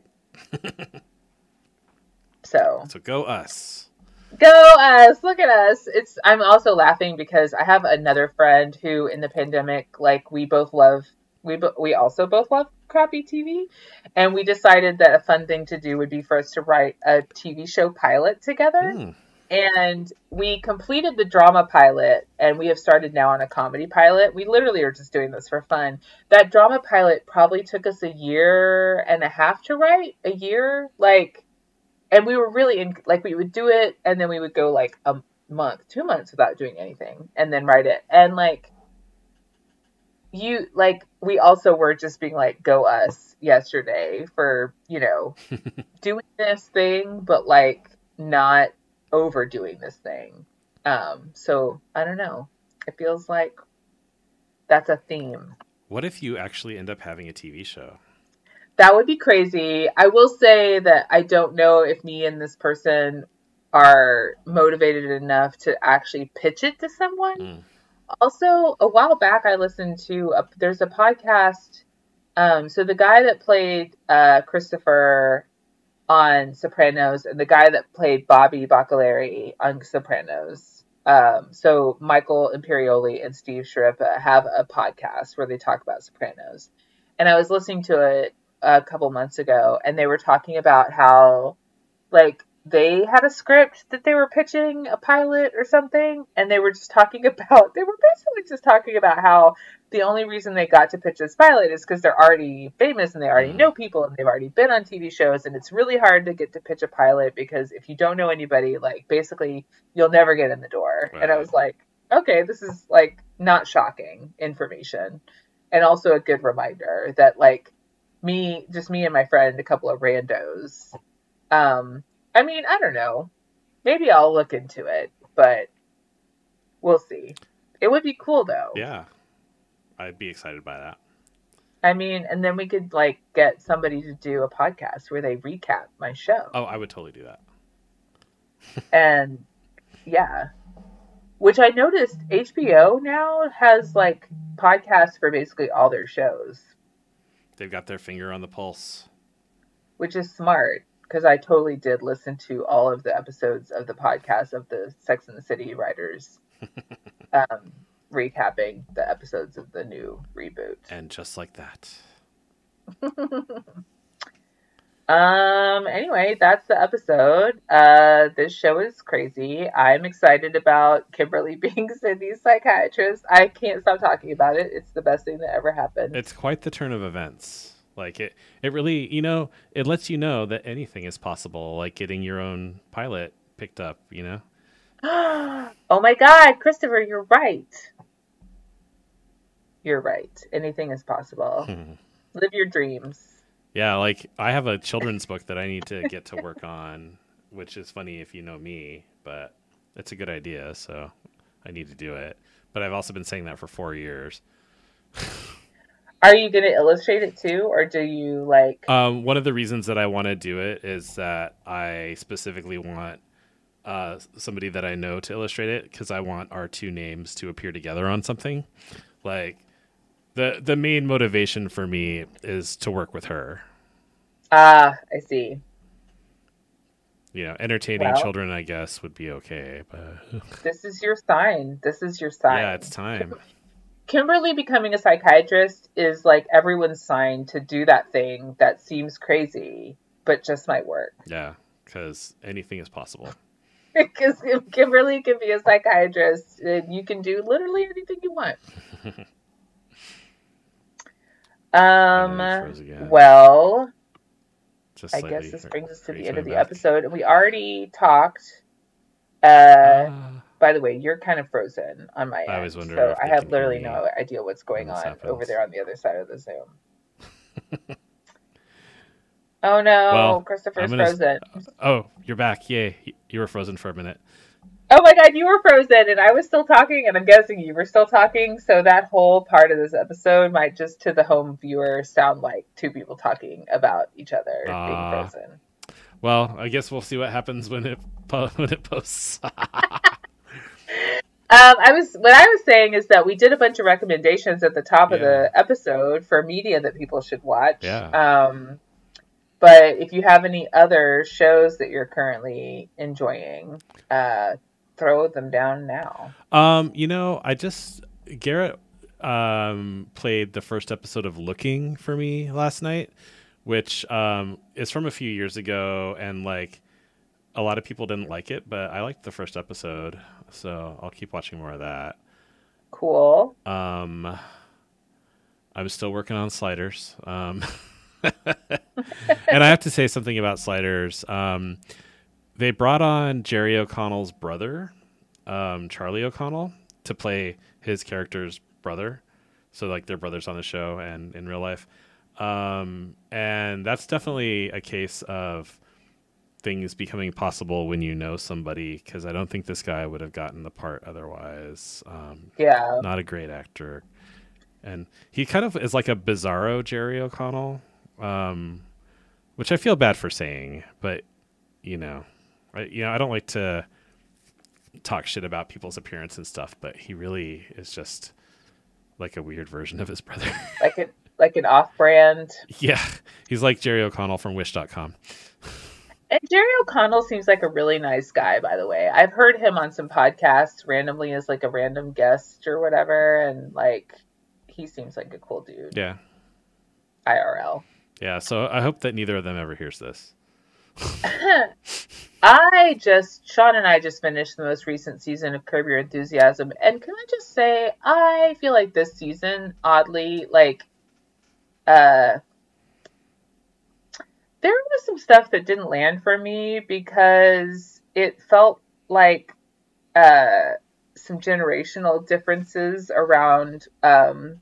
so. So go us. Go us. Look at us. It's. I'm also laughing because I have another friend who in the pandemic, like, we both love We we also both love crappy T V, and we decided that a fun thing to do would be for us to write a T V show pilot together. Mm. And we completed the drama pilot, and we have started now on a comedy pilot. We literally are just doing this for fun. That drama pilot probably took us a year and a half to write, a year, like, and we were really in, like, we would do it, and then we would go like a month, two months without doing anything, and then write it. And like, you, like, we also were just being like, go us yesterday for, you know, doing this thing, but like not overdoing this thing. Um, so I don't know. It feels like that's a theme. What if you actually end up having a T V show? That would be crazy. I will say that I don't know if me and this person are motivated enough to actually pitch it to someone. Mm. Also, a while back, I listened to, a, there's a podcast. Um, so the guy that played uh, Christopher on Sopranos and the guy that played Bobby Bacalari on Sopranos. Um, so Michael Imperioli and Steve Sciarippa have a podcast where they talk about Sopranos. And I was listening to it a couple months ago, and they were talking about how, like, they had a script that they were pitching a pilot or something, and they were just talking about, they were basically just talking about how the only reason they got to pitch this pilot is because they're already famous and they already know people and they've already been on T V shows, and it's really hard to get to pitch a pilot because if you don't know anybody, like, basically you'll never get in the door. Right. And I was like, okay, this is, like, not shocking information, and also a good reminder that, like, me, just me and my friend, a couple of randos, um, I mean, I don't know. Maybe I'll look into it, but we'll see. It would be cool, though. Yeah. I'd be excited by that. I mean, and then we could, like, get somebody to do a podcast where they recap my show. Oh, I would totally do that. And, yeah. Which I noticed H B O now has, like, podcasts for basically all their shows. They've got their finger on the pulse. Which is smart. Because I totally did listen to all of the episodes of the podcast of the Sex and the City writers um, recapping the episodes of the new reboot. And just like that. Um, anyway, that's the episode. Uh, this show is crazy. I'm excited about Kimberly being Sydney's psychiatrist. I can't stop talking about it. It's the best thing that ever happened. It's quite the turn of events. Like it, it really, you know, it lets you know that anything is possible, like getting your own pilot picked up, you know? Oh my God, Christopher, you're right. You're right. Anything is possible. Live your dreams. Yeah, like I have a children's book that I need to get to work on, which is funny if you know me, but it's a good idea, so I need to do it. But I've also been saying that for four years. Are you going to illustrate it too, or do you like... Um, one of the reasons that I want to do it is that I specifically want uh, somebody that I know to illustrate it, because I want our two names to appear together on something. Like, the the main motivation for me is to work with her. Ah, I see. You know, entertaining Well, children, I guess, would be okay, but this is your sign. This is your sign. yeah, it's time. Kimberly becoming a psychiatrist is like everyone's sign to do that thing that seems crazy, but just might work. Yeah, because anything is possible. Because Kimberly can be a psychiatrist, and you can do literally anything you want. um. Well, Just I guess this brings us to the end of the back. episode, and we already talked. Uh. Uh, By the way, you're kind of frozen on my end. I was wondering so if I they have can literally hear me no idea what's going when this on happens. over there on the other side of the Zoom. Oh no, Well, Christopher's I'm gonna- frozen. oh, you're back. Yay. You were frozen for a minute. Oh my God, you were frozen and I was still talking, and I'm guessing you were still talking. So that whole part of this episode might just to the home viewer sound like two people talking about each other being Ah. frozen. Well, I guess we'll see what happens when it po- when it posts. Um, I was what I was saying is that we did a bunch of recommendations at the top of Yeah. the episode for media that people should watch. Yeah. Um, but if you have any other shows that you're currently enjoying, uh, throw them down now. Um, you know, I just Garrett um played the first episode of Looking for me last night, which um is from a few years ago, and like a lot of people didn't like it, but I liked the first episode, so I'll keep watching more of that. Cool. Um, I'm still working on Sliders. Um, and I have to say something about Sliders. Um, they brought on Jerry O'Connell's brother, um, Charlie O'Connell, to play his character's brother. So like they're brothers on the show and in real life. Um, and that's definitely a case of things becoming possible when you know somebody, because I don't think this guy would have gotten the part otherwise. Um, Yeah. not a great actor. And he kind of is like a bizarro Jerry O'Connell, um, which I feel bad for saying, but you know, I, you know, I don't like to talk shit about people's appearance and stuff, but he really is just like a weird version of his brother. Like a like an off-brand. Yeah, he's like Jerry O'Connell from Wish dot com. And Jerry O'Connell seems like a really nice guy, by the way. I've heard him on some podcasts randomly as like a random guest or whatever, and like he seems like a cool dude. Yeah. I R L. Yeah, so I hope that neither of them ever hears this. I just, Sean and I just finished the most recent season of Curb Your Enthusiasm, and can I just say, I feel like this season, oddly, like, uh, there was some stuff that didn't land for me because it felt like, uh, some generational differences around, um,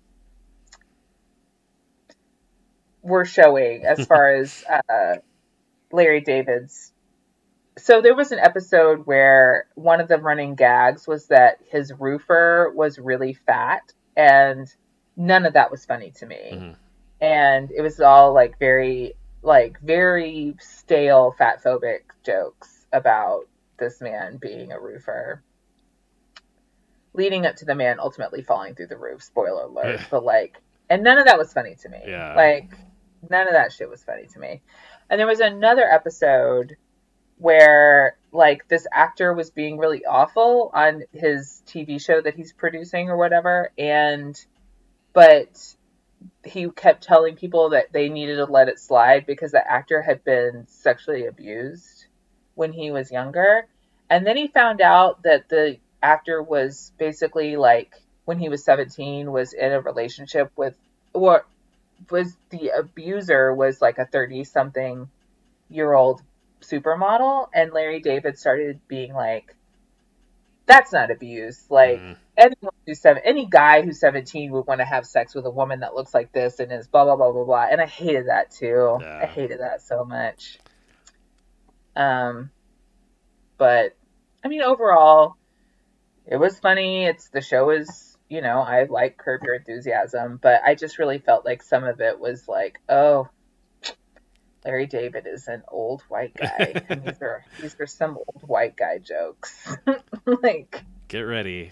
were showing as far as, uh, Larry David's. So there was an episode where one of the running gags was that his roofer was really fat, and none of that was funny to me. Mm-hmm. And it was all like very, like very stale fat phobic jokes about this man being a roofer, leading up to the man ultimately falling through the roof. Spoiler alert. Yeah. But like, and none of that was funny to me. Yeah. Like, none of that shit was funny to me. And there was another episode where like this actor was being really awful on his T V show that he's producing or whatever, and but he kept telling people that they needed to let it slide because the actor had been sexually abused when he was younger. And then he found out that the actor was basically like, when he was seventeen, was in a relationship with, or was the abuser was like a thirty something year old supermodel. And Larry David started being like, that's not abuse. Like, Mm. anyone who's seven, any guy who's seventeen would want to have sex with a woman that looks like this and is blah blah blah blah blah. And I hated that too. Yeah. I hated that so much. Um, but I mean, overall, it was funny. It's the show is, you know, I like Curb Your Enthusiasm, but I just really felt like some of it was like, oh, Larry David is an old white guy, and these are these are some old white guy jokes. Like, Get ready.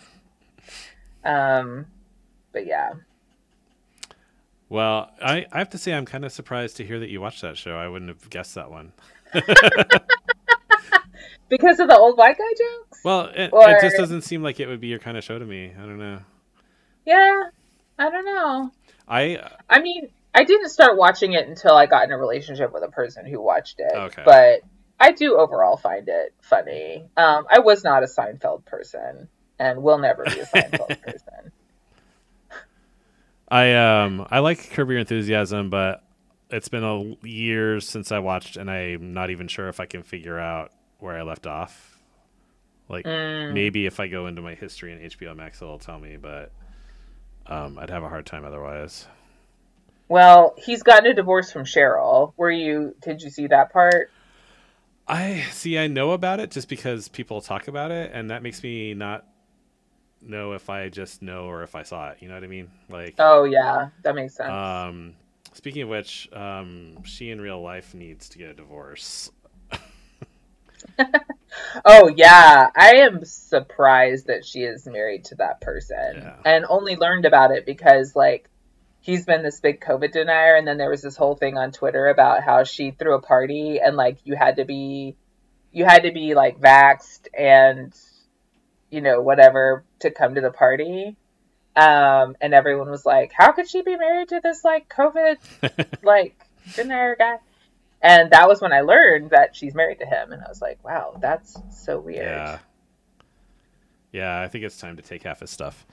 um, but yeah. Well, I, I have to say I'm kind of surprised to hear that you watched that show. I wouldn't have guessed that one. Because of the old white guy jokes? Well, it, Or- it just doesn't seem like it would be your kind of show to me. I don't know. Yeah, I don't know. I I mean, I didn't start watching it until I got in a relationship with a person who watched it. Okay. But I do overall find it funny. Um, I was not a Seinfeld person and will never be a Seinfeld person. I um I like Curb Your Enthusiasm, but it's been a years since I watched, and I'm not even sure if I can figure out where I left off. Like Mm. maybe if I go into my history in H B O Max, it'll tell me, but um, I'd have a hard time otherwise. Well, he's gotten a divorce from Cheryl. Were you, did you see that part? I see. I know about it just because people talk about it, and that makes me not know if I just know or if I saw it. You know what I mean? Like, Oh, yeah, that makes sense. um, speaking of which, um, she in real life needs to get a divorce. Oh, yeah. I am surprised that she is married to that person Yeah. and only learned about it because, like, he's been this big COVID denier. And then there was this whole thing on Twitter about how she threw a party and, like, you had to be, you had to be, like, vaxxed and, you know, whatever to come to the party. Um, and everyone was like, how could she be married to this, like, COVID, like, denier guy? And that was when I learned that she's married to him. And I was like, wow, that's so weird. Yeah. Yeah, I think it's time to take half his stuff.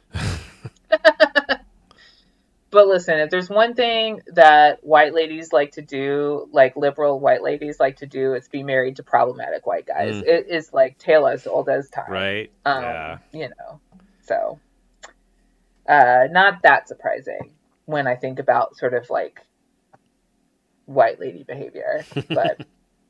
But listen, if there's one thing that white ladies like to do, like liberal white ladies like to do, it's be married to problematic white guys. Mm. It is like tale as old as time. Right? Um, Yeah. You know, so uh, not that surprising when I think about sort of like white lady behavior. But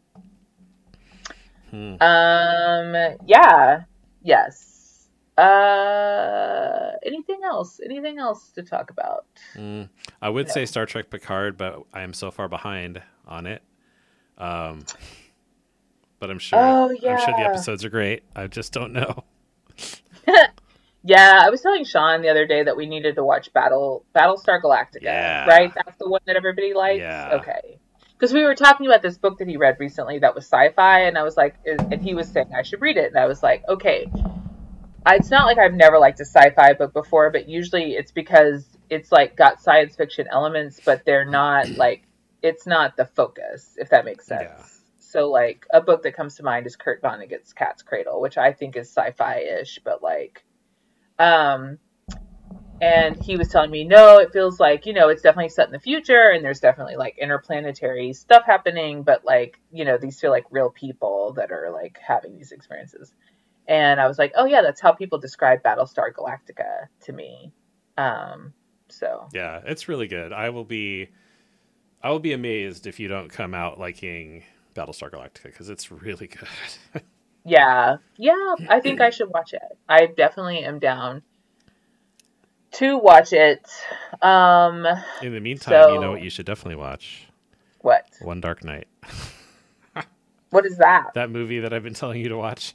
Hmm. um, yeah, yes. Uh, anything else? Anything else to talk about? Mm. I would No. say Star Trek Picard, but I am so far behind on it. Um, but I'm sure. Oh, I'm sure the yeah. episodes are great. I just don't know. Yeah, I was telling Sean the other day that we needed to watch Battle Battlestar Galactica, Yeah. right? That's the one that everybody likes? Yeah. Okay. Because we were talking about this book that he read recently that was sci-fi, and I was like, and he was saying I should read it, and I was like, okay. It's not like I've never liked a sci-fi book before, but usually it's because it's like got science fiction elements, but they're not like, it's not the focus, if that makes sense. Yeah. So like a book that comes to mind is Kurt Vonnegut's Cat's Cradle, which I think is sci-fi-ish, but like, um, and he was telling me, no, it feels like, you know, it's definitely set in the future and there's definitely like interplanetary stuff happening, but like, you know, these feel like real people that are like having these experiences. And I was like, oh yeah, that's how people describe Battlestar Galactica to me. Um, so Yeah, it's really good. I will be, I will be amazed if you don't come out liking Battlestar Galactica because it's really good. yeah, yeah, I think I should watch it. I definitely am down to watch it. Um, In the meantime, So- you know what you should definitely watch? what? One Dark Night. What is that? That movie that I've been telling you to watch.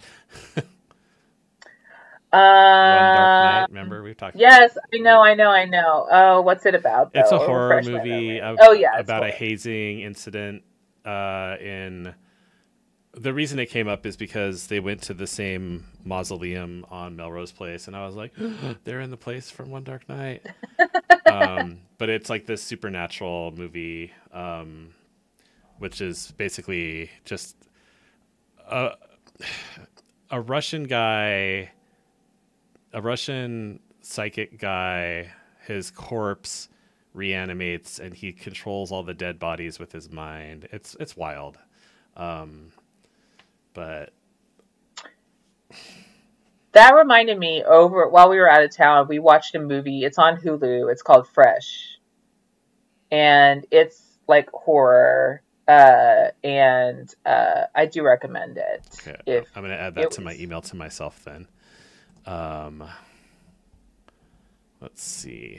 Um, One Dark Night. Remember we've talked. Yes, I know, I know, I know. Oh, what's it about? Though? It's a horror Refresh my movie memory. ab- Oh yeah, it's about a horror. hazing incident uh, in. The reason it came up is because they went to the same mausoleum on Melrose Place, and I was like, they're in the place from One Dark Night. um, but but it's like this supernatural movie, um, which is basically just a a Russian guy, a Russian psychic guy. His corpse reanimates, and he controls all the dead bodies with his mind. It's it's wild, um, but. That reminded me over while we were out of town, we watched a movie. It's on Hulu. It's called Fresh. And it's like horror. Uh, and uh, I do recommend it. Okay. If I'm going to add that to was... my email to myself then. Um, let's see.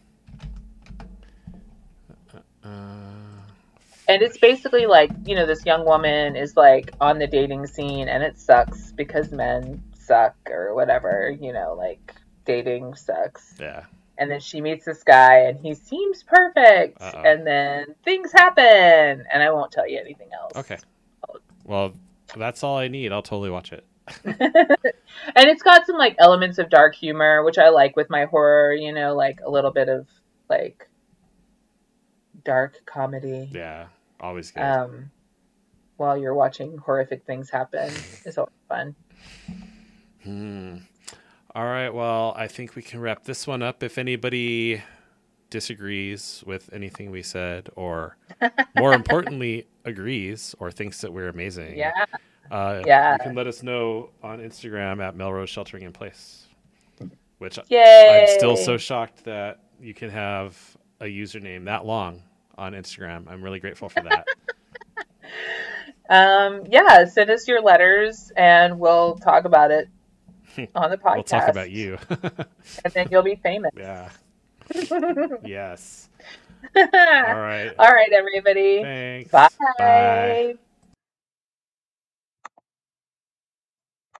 Uh, and it's basically like, you know, this young woman is like on the dating scene, and it sucks because men suck or whatever, you know, like dating sucks. Yeah. And then she meets this guy, and he seems perfect. Uh-oh. And then things happen, and I won't tell you anything else. Okay. Well, that's all I need. I'll totally watch it. And it's got some like elements of dark humor, which I like with my horror, you know, like a little bit of like dark comedy. Yeah, always good. Um, while you're watching horrific things happen, it's always fun. Hmm. All right. Well, I think we can wrap this one up. If anybody disagrees with anything we said, or more importantly, agrees or thinks that we're amazing, yeah, uh, yeah, you can let us know on Instagram at Melrose Sheltering in Place. Which Yay! I'm still so shocked that you can have a username that long on Instagram. I'm really grateful for that. um, yeah, send us your letters and we'll talk about it on the podcast. We'll talk about you. And then you'll be famous. Yeah. Yes. All right. All right, everybody. Thanks. Bye. Bye.